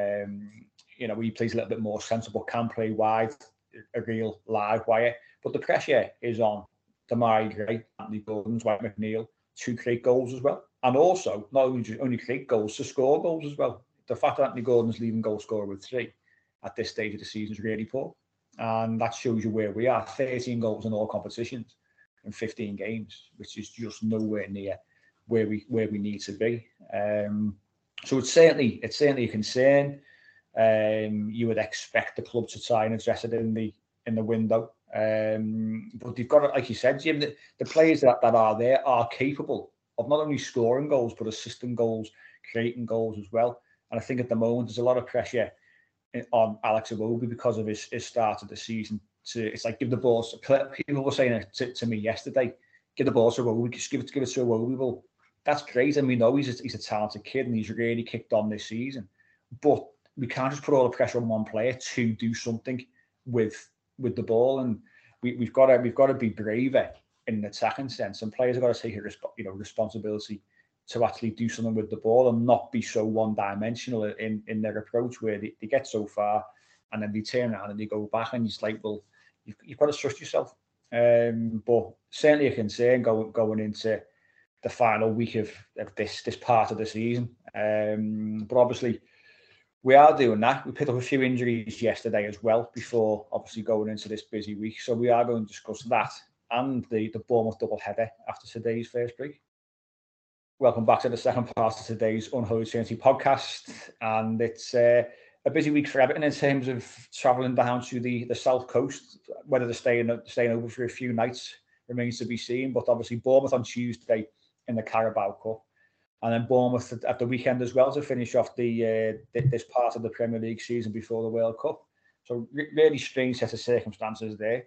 S3: He plays a little bit more sensible, can play wide, a real live wire. But the pressure is on Demarai Gray, Anthony Gordon, Dwight McNeil to create goals as well. And also, not only create goals, to score goals as well. The fact that Anthony Gordon's leading goal scorer with 3 at this stage of the season is really poor. And that shows you where we are. 13 goals in all competitions in 15 games, which is just nowhere near where we need to be. So it's certainly a concern. You would expect the club to try and address it in the window. But they've got, like you said, Jim, the players that are there are capable of not only scoring goals, but assisting goals, creating goals as well. And I think at the moment there's a lot of pressure on Alex Iwobi because of his start of the season. It's like give the ball. People were saying it to me yesterday. Give the ball to Iwobi. Just give it to Iwobi. Well, that's great, and we know he's a talented kid, and he's really kicked on this season. But we can't just put all the pressure on one player to do something with the ball, and we've got to be braver in an attacking sense, and players have got to take responsibility to actually do something with the ball and not be so one-dimensional in their approach where they get so far and then they turn around and they go back, and it's like, well, you've got to trust yourself. But certainly a concern going into the final week of this part of the season. But obviously we are doing that. We picked up a few injuries yesterday as well before obviously going into this busy week. So we are going to discuss that and the Bournemouth doubleheader after today's first break. Welcome back to the second part of today's Unholy Trinity podcast. And it's a busy week for Everton in terms of travelling down to the south coast. Whether they're staying over for a few nights remains to be seen. But obviously Bournemouth on Tuesday in the Carabao Cup. And then Bournemouth at the weekend as well to finish off this part of the Premier League season before the World Cup. So really strange set of circumstances there.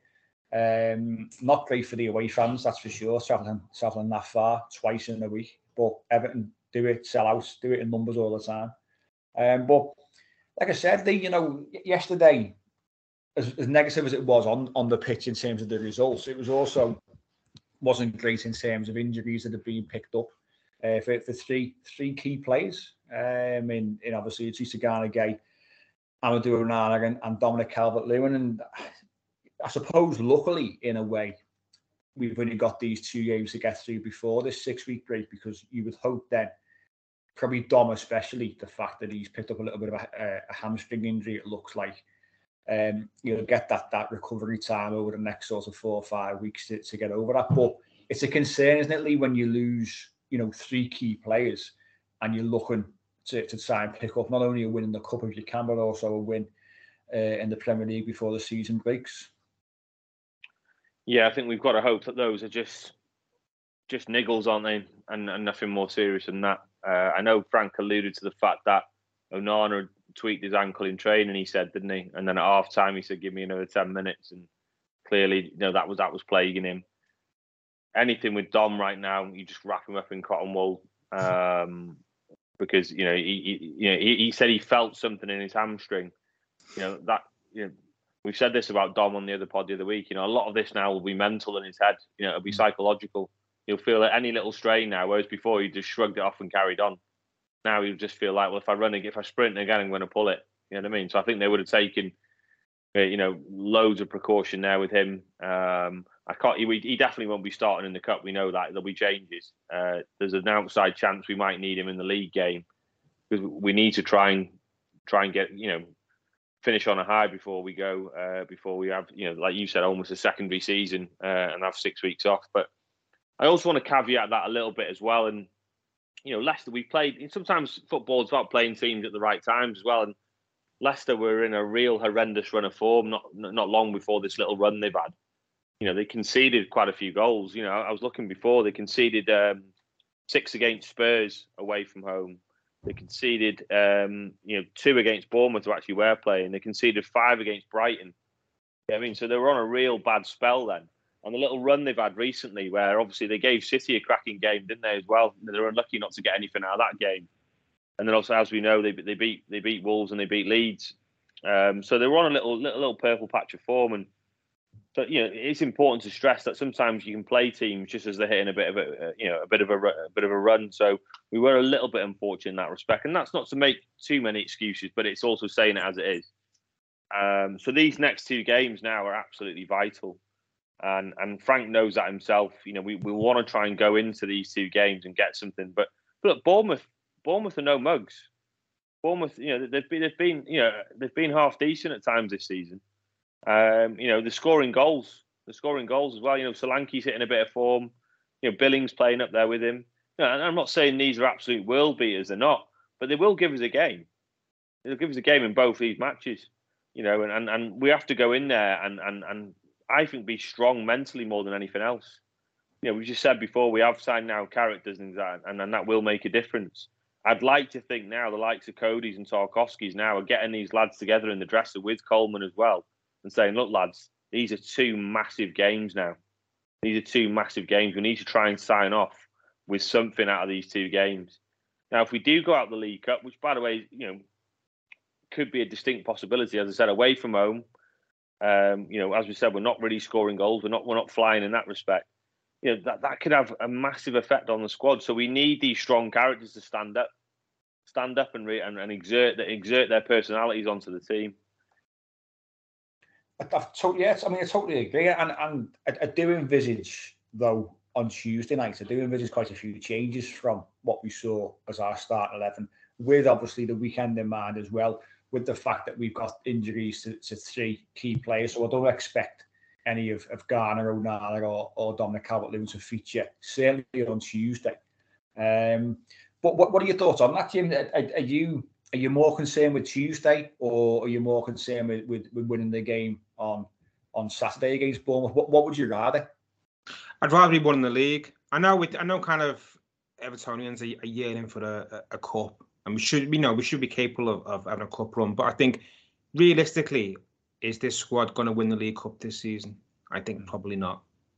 S3: Not great for the away fans, that's for sure, travelling that far twice in a week. But Everton do it, sell out, do it in numbers all the time. But like I said, yesterday, as negative as it was on the pitch in terms of the results, it was also wasn't great in terms of injuries that have been picked up for three key players. In obviously it's Gana Gueye, Amadou Onana and Dominic Calvert-Lewin. And I suppose luckily in a way, we've only got these 2 games to get through before this 6-week break, because you would hope then, probably Dom especially, the fact that he's picked up a little bit of a hamstring injury, it looks like, you'll get that recovery time over the next sort of 4 or 5 weeks to get over that. But it's a concern, isn't it, Lee, when you lose, 3 key players and you're looking to try and pick up not only a win in the Cup if you can, but also a win in the Premier League before the season breaks.
S5: Yeah, I think we've got to hope that those are just niggles, aren't they? And nothing more serious than that. I know Frank alluded to the fact that Onana tweaked his ankle in training, he said, didn't he? And then at half time he said, give me another 10 minutes. And clearly, that was plaguing him. Anything with Dom right now, you just wrap him up in cotton wool. Because, he said he felt something in his hamstring. We've said this about Dom on the other pod the other week. A lot of this now will be mental in his head. It'll be psychological. He'll feel any little strain now, whereas before he just shrugged it off and carried on. Now he'll just feel like, well, if I sprint again, I'm going to pull it. You know what I mean? So I think they would have taken loads of precaution there with him. He definitely won't be starting in the cup. We know that there'll be changes. There's an outside chance we might need him in the league game because we need to try and get finish on a high before we go. Before we have like you said, almost a secondary season and have 6 weeks off. But I also want to caveat that a little bit as well. And Leicester, we played. Sometimes football's about playing teams at the right times as well. And Leicester were in a real horrendous run of form not long before this little run they've had. They conceded quite a few goals. I was looking before. They conceded 6 against Spurs away from home. They conceded 2 against Bournemouth, who actually were playing. They conceded 5 against Brighton. So they were on a real bad spell then. And the little run they've had recently, where obviously they gave City a cracking game, didn't they, as well? They were unlucky not to get anything out of that game. And then also, as we know, they beat Wolves and they beat Leeds. So they were on a little purple patch of form. And so it's important to stress that sometimes you can play teams just as they're hitting a bit of a run. So we were a little bit unfortunate in that respect, and that's not to make too many excuses, but it's also saying it as it is. So these next 2 games now are absolutely vital. And Frank knows that himself. We want to try and go into these 2 games and get something. But look, Bournemouth are no mugs. Bournemouth, they've been half decent at times this season. They're scoring goals. They're scoring goals as well. Solanke's hitting a bit of form. Billings playing up there with him. And I'm not saying these are absolute world beaters. They're not, but they will give us a game. They'll give us a game in both these matches. And we have to go in there and I think be strong mentally more than anything else. We just said before, we have signed now characters and that will make a difference. I'd like to think now the likes of Cody's and Tarkowski's now are getting these lads together in the dresser with Coleman as well and saying, look, lads, these are 2 massive games now. These are 2 massive games. We need to try and sign off with something out of these 2 games. Now, if we do go out the League Cup, which, by the way, could be a distinct possibility, as I said, away from home, as we said, we're not really scoring goals. We're not flying in that respect. That could have a massive effect on the squad. So we need these strong characters to stand up and exert their personalities onto the team.
S3: I totally agree. And I do envisage, though, on Tuesday night, I do envisage quite a few changes from what we saw as our starting 11, with obviously the weekend in mind as well, with the fact that we've got injuries to 3 key players. So I don't expect any of Garner, Onana or Dominic Calvert-Lewin to feature, certainly on Tuesday. But what are your thoughts on that, Jim? Are you more concerned with Tuesday, or are you more concerned with winning the game on Saturday against Bournemouth? What would you rather?
S4: I'd rather be winning the league. I know kind of Evertonians are yearning for a cup, and we should be capable of having a cup run. But I think realistically, is this squad going to win the League Cup this season? I think probably not.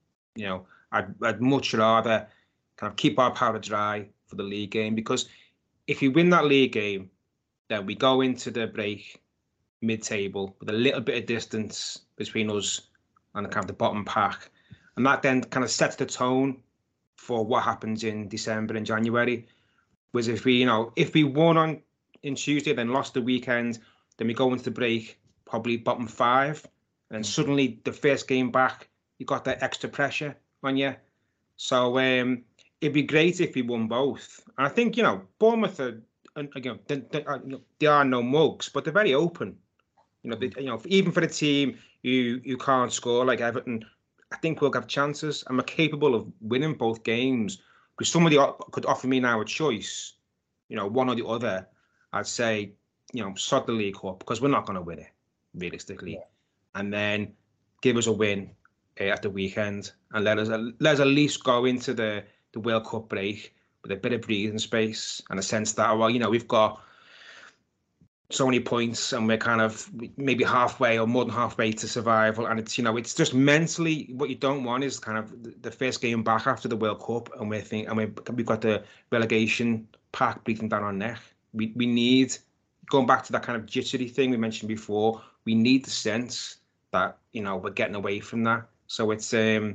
S4: I'd much rather kind of keep our powder dry for the league game, because if you win that league game, then we go into the break mid-table with a little bit of distance between us and kind of the bottom pack, and that then kind of sets the tone for what happens in December and January. Whereas if we won in Tuesday, then lost the weekend, then we go into the break probably bottom 5, and suddenly the first game back, you got that extra pressure on you. So it'd be great if we won both. And I think Bournemouth are, they are no mugs, but they're very open. Even for the team who can't score like Everton, I think we'll have chances, and we're capable of winning both games. Because somebody could offer me now a choice, one or the other. I'd say, sod the League Cup, because we're not going to win it, realistically. Yeah. And then give us a win at the weekend, and let us at least go into the World Cup break with a bit of breathing space and a sense that, we've got so many points and we're kind of maybe halfway or more than halfway to survival. And it's, it's just mentally, what you don't want is kind of the first game back after the World Cup, and we've got the relegation pack breathing down our neck. We need, going back to that kind of jittery thing we mentioned before, we need the sense that, we're getting away from that. So it's,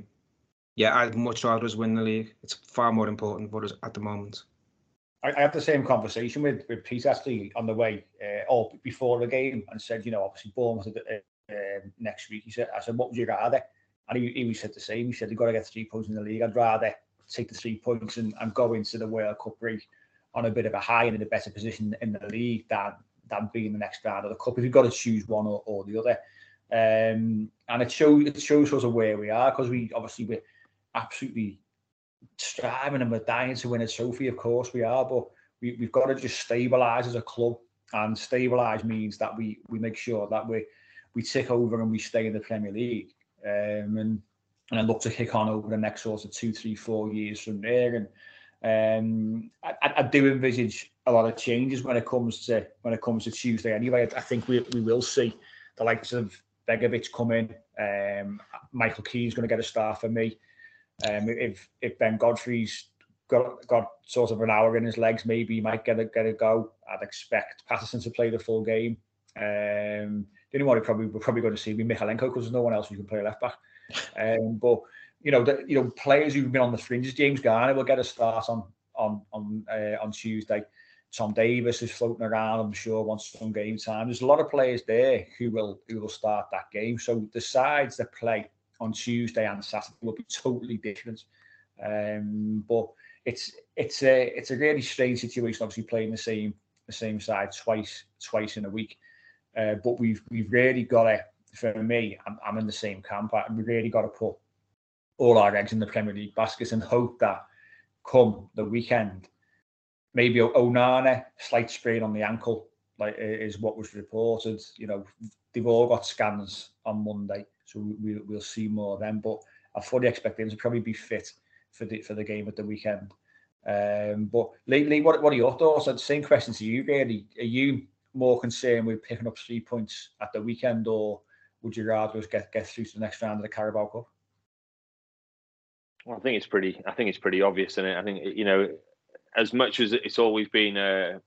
S4: I'd much rather us win the league. It's far more important for us at the moment.
S3: I had the same conversation with Pete actually on the way or before the game, and said, obviously Bournemouth next week. I said, what would you rather? And he said the same. He said, you've got to get 3 points in the league. I'd rather take the 3 points and go into the World Cup break on a bit of a high and in a better position in the league than being the next round of the Cup. If you've got to choose one or the other. And it shows us where we are, because we're absolutely striving and we're dying to win a trophy. Of course we are, but we've got to just stabilise as a club, and stabilise means that we make sure that we tick over and we stay in the Premier League, and then look to kick on over the next sort of 2, 3, 4 years from there. And I do envisage a lot of changes when it comes to Tuesday. Anyway, I think we will see the likes of Begovic come in. Michael Keane's going to get a start for me. If Ben Godfrey's got sort of an hour in his legs, maybe he might get a go. I'd expect Patterson to play the full game. The only one we're probably going to see will be Michalenko, because there's no one else who can play left back. But players who've been on the fringes, James Garner will get a start on Tuesday. Tom Davis is floating around, I'm sure, wants some game time. There's a lot of players there who will start that game. So the sides that play on Tuesday and Saturday will be totally different. But it's a really strange situation, obviously playing the same side twice in a week. But we've really got to, for me, I'm in the same camp. We've really got to put all our eggs in the Premier League baskets and hope that come the weekend, maybe Onana, slight sprain on the ankle, like is what was reported. They've all got scans on Monday, so we'll see more then. But I fully expect them to probably be fit for the game at the weekend. But Lee, what are your thoughts? And same question to you, really. Are you more concerned with picking up 3 points at the weekend, or would you rather us get through to the next round of the Carabao Cup?
S5: Well, I think it's pretty obvious, isn't it? I think, as much as it's always been the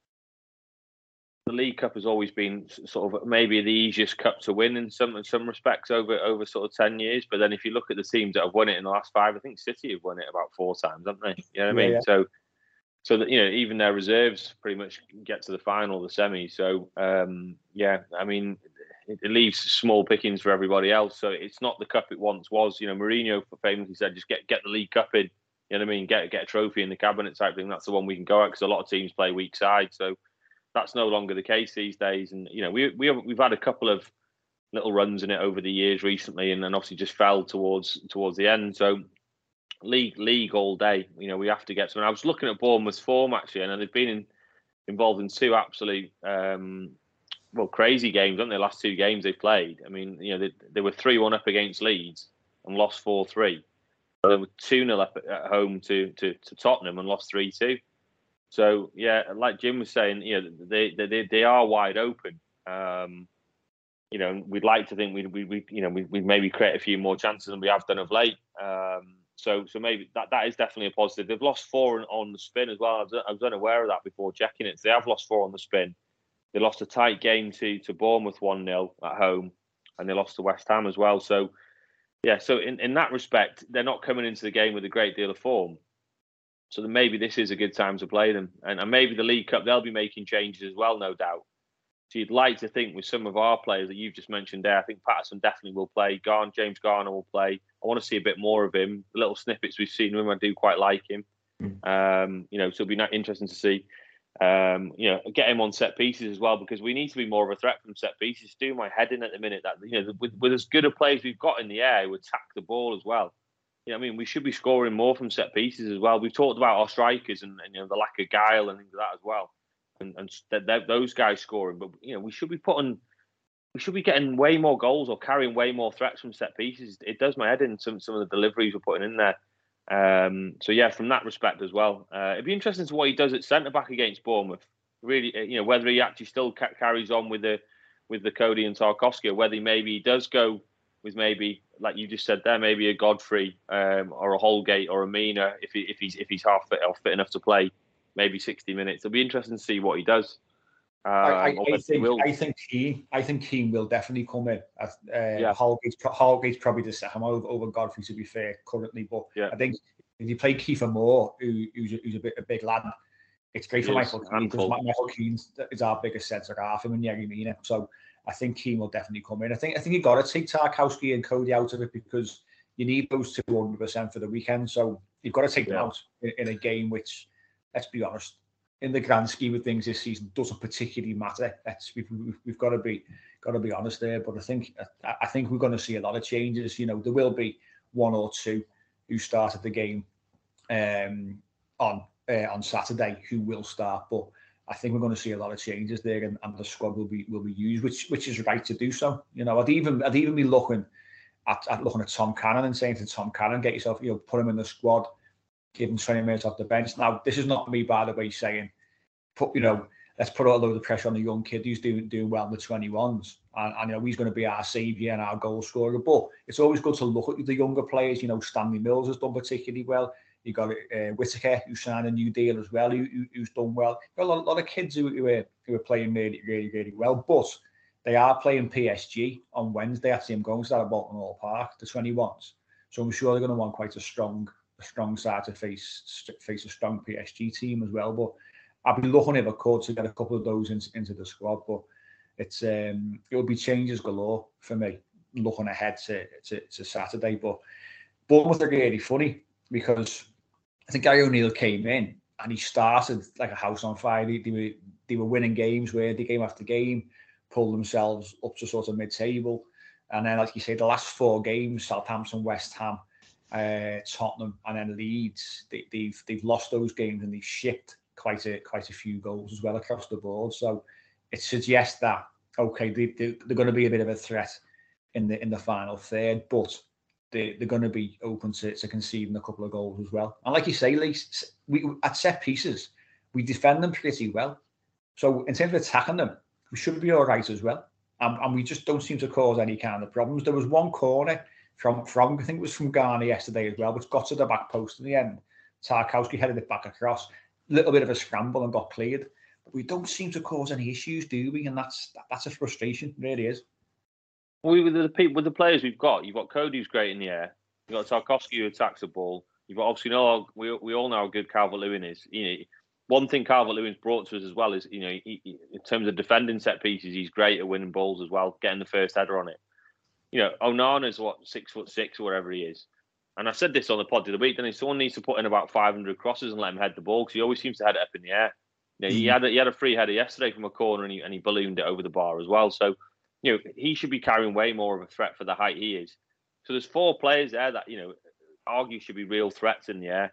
S5: League Cup has always been sort of maybe the easiest cup to win in some respects over sort of 10 years. But then if you look at the teams that have won it in the last 5, I think City have won it about 4 times, haven't they? You know what I mean? Yeah. So that even their reserves pretty much get to the final, the semi. So I mean, it leaves small pickings for everybody else. So it's not the cup it once was. Mourinho famously said, just get the League Cup in. You know what I mean? Get a trophy in the cabinet type thing. That's the one we can go at, because a lot of teams play weak side. So that's no longer the case these days. And we've had a couple of little runs in it over the years recently, and then obviously just fell towards the end. So league all day. We have to get to. And I was looking at Bournemouth's form actually, and they've been involved in 2 absolute crazy games, haven't they? The last 2 games they played. I mean, they were 3-1 up against Leeds and lost 4-3. They were 2-0 up at home to Tottenham and lost 3-2. So yeah, like Jim was saying, they are wide open. We'd like to think we maybe create a few more chances than we have done of late. So maybe that is definitely a positive. They've lost 4 on the spin as well. I was unaware of that before checking it. So they have lost 4 on the spin. They lost a tight game to Bournemouth 1-0 at home, and they lost to West Ham as well. So yeah, so in that respect, they're not coming into the game with a great deal of form. So then maybe this is a good time to play them. And maybe the League Cup, they'll be making changes as well, no doubt. So you'd like to think with some of our players that you've just mentioned there, I think Patterson definitely will play. James Garner will play. I want to see a bit more of him. The little snippets we've seen of him, I do quite like him. So it'll be interesting to see. Get him on set pieces as well, because we need to be more of a threat from set pieces. It's doing my head in at the minute that with as good a players we've got in the air who attack the ball as well. We should be scoring more from set pieces as well. We've talked about our strikers and the lack of guile and things like that as well, and those guys scoring. But we should be getting way more goals or carrying way more threats from set pieces. It does my head in some of the deliveries we're putting in there. So yeah, from that respect as well, it'd be interesting to what he does at centre back against Bournemouth. Really, whether he actually still carries on with the Cody and Tarkowski, or whether he does go with maybe, like you just said there, maybe a Godfrey or a Holgate or a Mina if he's half fit or fit enough to play maybe 60 minutes. It'll be interesting to see what he does.
S3: I think Keane will definitely come in. Holgate's probably the second over Godfrey, to be fair, currently. But yeah. I think if you play Kiefer Moore, who's a big lad, it's great for Michael Keane, because Michael Keane is our biggest centre half, him and Yerry Mina. So I think Keane will definitely come in. I think you got to take Tarkowski and Cody out of it because you need those 200% for the weekend. So you've got to take them out in a game which, let's be honest, in the grand scheme of things this season doesn't particularly matter. We've got to be honest there. But I think we're going to see a lot of changes. You know, there will be one or two who started the game on Saturday who will start, but I think we're going to see a lot of changes there, and the squad will be used, which is right to do so. You know, I'd even be looking at Tom Cannon and saying to Tom Cannon, get yourself, you know, put him in the squad, give him 20 minutes off the bench. Now, this is not me, by the way, saying let's put a load of pressure on the young kid who's doing well in the 21s, and you know he's going to be our saviour and our goal scorer. But it's always good to look at the younger players. You know, Stanley Mills has done particularly well. You got Whittaker, who signed a new deal as well, who's done well. Got a lot of kids who are playing really, really, really well. But they are playing PSG on Wednesday. Actually, I'm going to that at Bolton Hall Park, the 21s. So I'm sure they're going to want quite a strong side to face a strong PSG team as well. But I'd be looking, if I could, to get a couple of those into the squad. But it'll be changes galore for me looking ahead to Saturday. But Bournemouth are really funny because I think Gary O'Neill came in and he started like a house on fire. They were winning games where they game after game, pulled themselves up to sort of mid-table. And then, like you say, the last 4 games, Southampton, West Ham, Tottenham, and then Leeds, they've lost those games and they've shipped quite a few goals as well across the board. So it suggests that, okay, they're going to be a bit of a threat in the final third, but they're going to be open to conceding a couple of goals as well. And like you say, Lee, we at set pieces, we defend them pretty well. So in terms of attacking them, we should be all right as well. And we just don't seem to cause any kind of problems. There was one corner from I think it was from Ghana yesterday as well, which got to the back post in the end. Tarkowski headed it back across. Little bit of a scramble and got cleared. But we don't seem to cause any issues, do we? And that's a frustration, it really is.
S5: With the players we've got, you've got Cody who's great in the air. You've got Tarkowski who attacks the ball. You've got obviously we all know how good Calvert-Lewin is. You know, one thing Calvert-Lewin's brought to us as well is, you know, in terms of defending set pieces, he's great at winning balls as well, getting the first header on it. You know, Onana's 6'6" or whatever he is. And I said this on the pod the other week, then someone needs to put in about 500 crosses and let him head the ball because he always seems to head it up in the air. You know, he had a free header yesterday from a corner and he ballooned it over the bar as well. So, you know, he should be carrying way more of a threat for the height he is. So there's 4 players there that, you know, argue should be real threats in the air.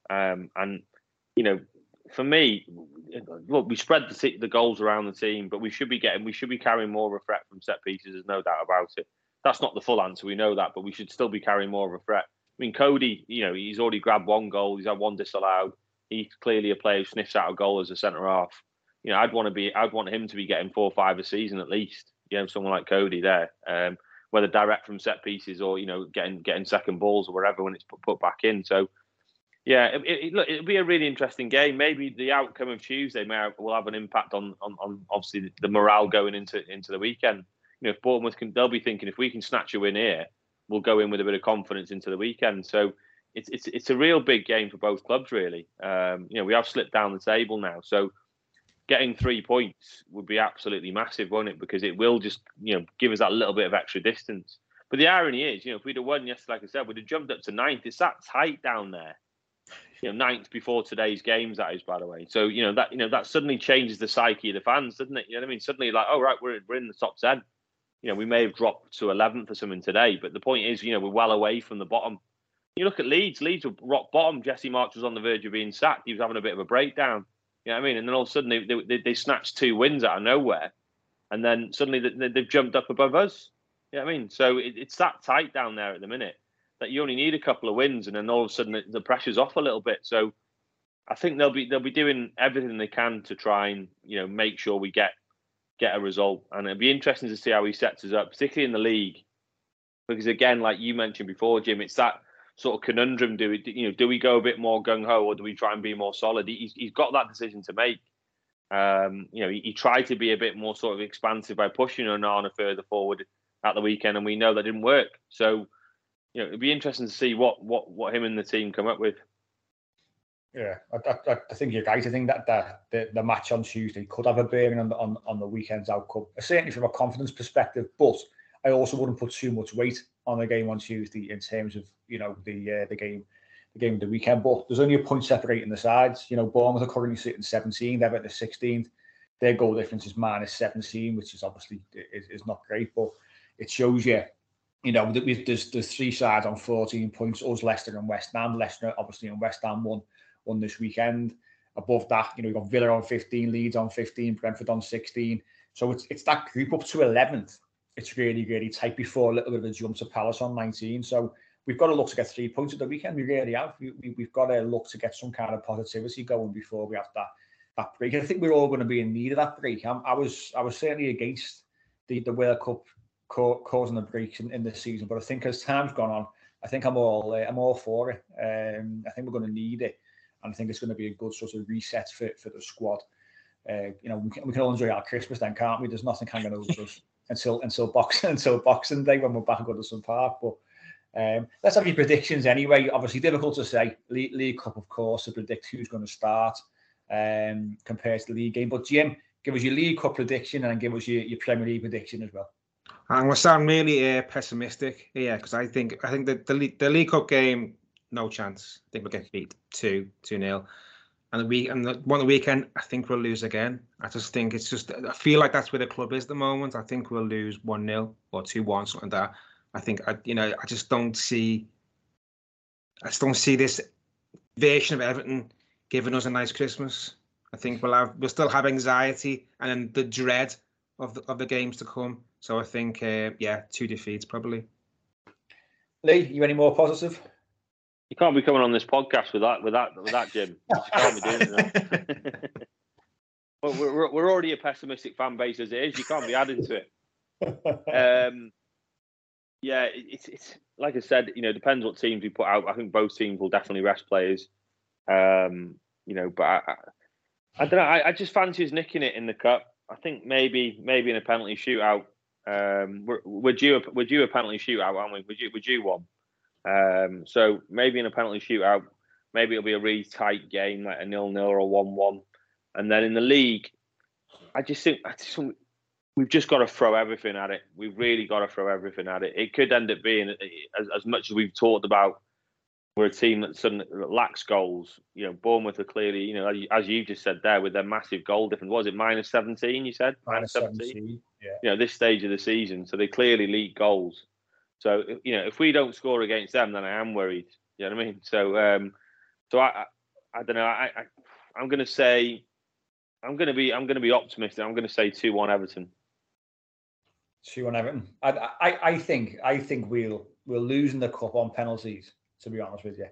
S5: And, you know, for me, look, we spread the goals around the team, but we should be carrying more of a threat from set pieces. There's no doubt about it. That's not the full answer. We know that, but we should still be carrying more of a threat. I mean, Cody, you know, he's already grabbed 1 goal. He's had 1 disallowed. He's clearly a player who sniffs out a goal as a centre half. You know, I'd want him to be getting 4 or 5 a season at least. You know, someone like Cody there, whether direct from set pieces or, you know, getting second balls or wherever when it's put back in. So, yeah, it'll be a really interesting game. Maybe the outcome of Tuesday will have an impact on obviously the morale going into the weekend. You know, if Bournemouth they'll be thinking if we can snatch a win here, we'll go in with a bit of confidence into the weekend. So it's a real big game for both clubs, really. You know, we have slipped down the table now, so getting 3 points would be absolutely massive, won't it? Because it will just, you know, give us that little bit of extra distance. But the irony is, you know, if we'd have won yesterday, like I said, we'd have jumped up to 9th. It's that tight down there. You know, 9th before today's games, that is, by the way. So, you know, that suddenly changes the psyche of the fans, doesn't it? You know what I mean? Suddenly, like, oh, right, we're in the top 10. You know, we may have dropped to 11th or something today, but the point is, you know, we're well away from the bottom. You look at Leeds. Leeds were rock bottom. Jesse March was on the verge of being sacked. He was having a bit of a breakdown. You know what I mean? And then all of a sudden they snatched 2 wins out of nowhere. And then suddenly they've jumped up above us. You know what I mean? So it's that tight down there at the minute that you only need a couple of wins and then all of a sudden the pressure's off a little bit. So I think they'll be doing everything they can to try and, you know, make sure we get a result. And it'll be interesting to see how he sets us up, particularly in the league. Because again, like you mentioned before, Jim, it's that sort of conundrum. Do we go a bit more gung-ho or do we try and be more solid? He's got that decision to make. You know, he tried to be a bit more sort of expansive by pushing Onana further forward at the weekend, and we know that didn't work. So, you know, it'd be interesting to see what him and the team come up with.
S3: Yeah, I think you're right. I think that the match on Tuesday could have a bearing on the weekend's outcome, certainly from a confidence perspective. But I also wouldn't put too much weight on the game on Tuesday in terms of the game of the weekend. But there's only a point separating the sides. Bournemouth are currently sitting 17th, Everton is 16th. Their goal difference is -17, which is obviously is not great, but it shows you. There's 3 sides on 14 points. Us, Leicester, and West Ham. Leicester obviously and West Ham won this weekend. Above that, we've got Villa on 15, Leeds on 15, Brentford on 16. So it's that group up to 11th. It's really, really tight before a little bit of a jump to Palace on 19. So we've got to look to get 3 points at the weekend. We really have. We've got to look to get some kind of positivity going before we have that break. I think we're all going to be in need of that break. I was certainly against the World Cup causing the breaks in this season, but I think as time's gone on, I think I'm all for it. I think we're going to need it. And I think it's going to be a good sort of reset for the squad. We can all enjoy our Christmas then, can't we? There's nothing hanging over us until Boxing Day when we're back at Goodison Park. But let's have your predictions anyway. Obviously, difficult to say. League Cup, of course, to predict who's going to start compared to the league game. But Jim, give us your League Cup prediction and give us your Premier League prediction as well.
S4: I'm going to sound really pessimistic, because I think that the League Cup game, no chance. I think we'll get beat 2-0. And the weekend, I think we'll lose again. I just think I feel like that's where the club is at the moment. I think we'll lose 1-0 or 2-1, something like that. I think, I just don't see this version of Everton giving us a nice Christmas. I think we'll still have anxiety and then the dread of the games to come. So I think, 2 defeats probably.
S3: Lee, you any more positive?
S5: You can't be coming on this podcast with that, Jim. You can't be doing that. Well, we're already a pessimistic fan base as it is. You can't be adding to it. It's like I said. Depends what teams we put out. I think both teams will definitely rest players. But I don't know. I just fancy us nicking it in the cup. I think maybe in a penalty shootout. We're due a penalty shootout, aren't we? We're due one. So maybe in a penalty shootout, maybe it'll be a really tight game, like a 0-0 or a 1-1. And then in the league, I just think we've just got to throw everything at it. We've really got to throw everything at it. It could end up being, as much as we've talked about, we're a team that lacks goals. Bournemouth are clearly, as you just said there, with their massive goal difference. What was it, -17? You said
S3: -17.
S5: Yeah. This stage of the season, so they clearly leak goals. So if we don't score against them, then I am worried. You know what I mean? So I don't know. I'm going to say I'm going to be optimistic. I'm going to say 2-1 Everton.
S3: 2-1 Everton. I think we'll lose in the cup on penalties. To be honest with you,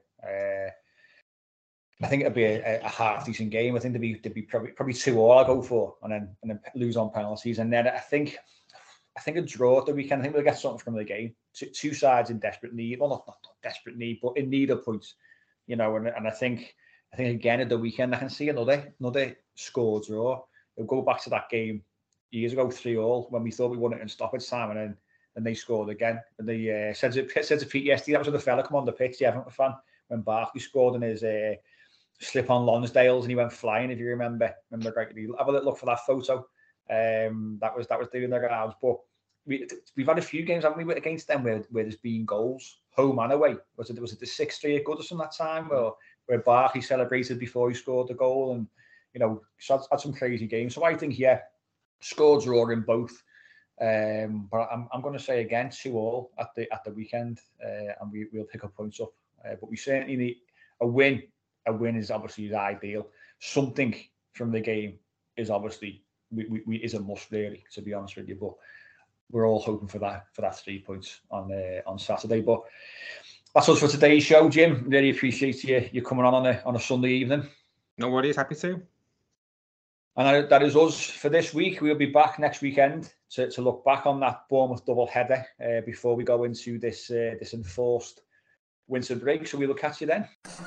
S3: I think it'd be a half decent game. I think there'd be probably 2-2 I'll go for, and then lose on penalties. And then I think a draw at the weekend. I think we'll get something from the game. Two sides in desperate need. Well, not desperate need, but in need of points. And I think again at the weekend I can see another score draw. We'll go back to that game years ago, 3-3, when we thought we won it in stoppage time, and then they scored again. And they said to Pete yesterday, that was when the fella come on the pitch, the Everton fan, when Barkley scored in his slip on Lonsdale's and he went flying, if you remember correctly. Have a little look for that photo. That was doing their rounds. But we've had a few games, haven't we, against them where there's been goals, home and away. Was it the 6-3 at Goodison that time, where Barkley celebrated before he scored the goal, and had some crazy games. So I think score draw in both. But I'm going to say again 2-2 at the weekend, and we'll pick up points up. But we certainly need a win. A win is obviously ideal. Something from the game is obviously we is a must, really, to be honest with you. But we're all hoping for that 3 points on Saturday. But that's us for today's show, Jim. Really appreciate you coming on a Sunday evening.
S4: No worries, happy to.
S3: And that is us for this week. We'll be back next weekend to look back on that Bournemouth double header before we go into this enforced winter break. So we will catch you then.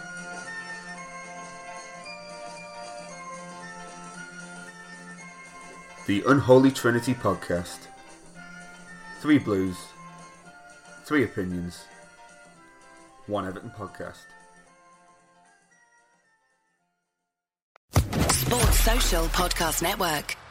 S2: The Unholy Trinity Podcast. 3 Blues, 3 Opinions, 1 Everton Podcast.
S1: Social Podcast Network.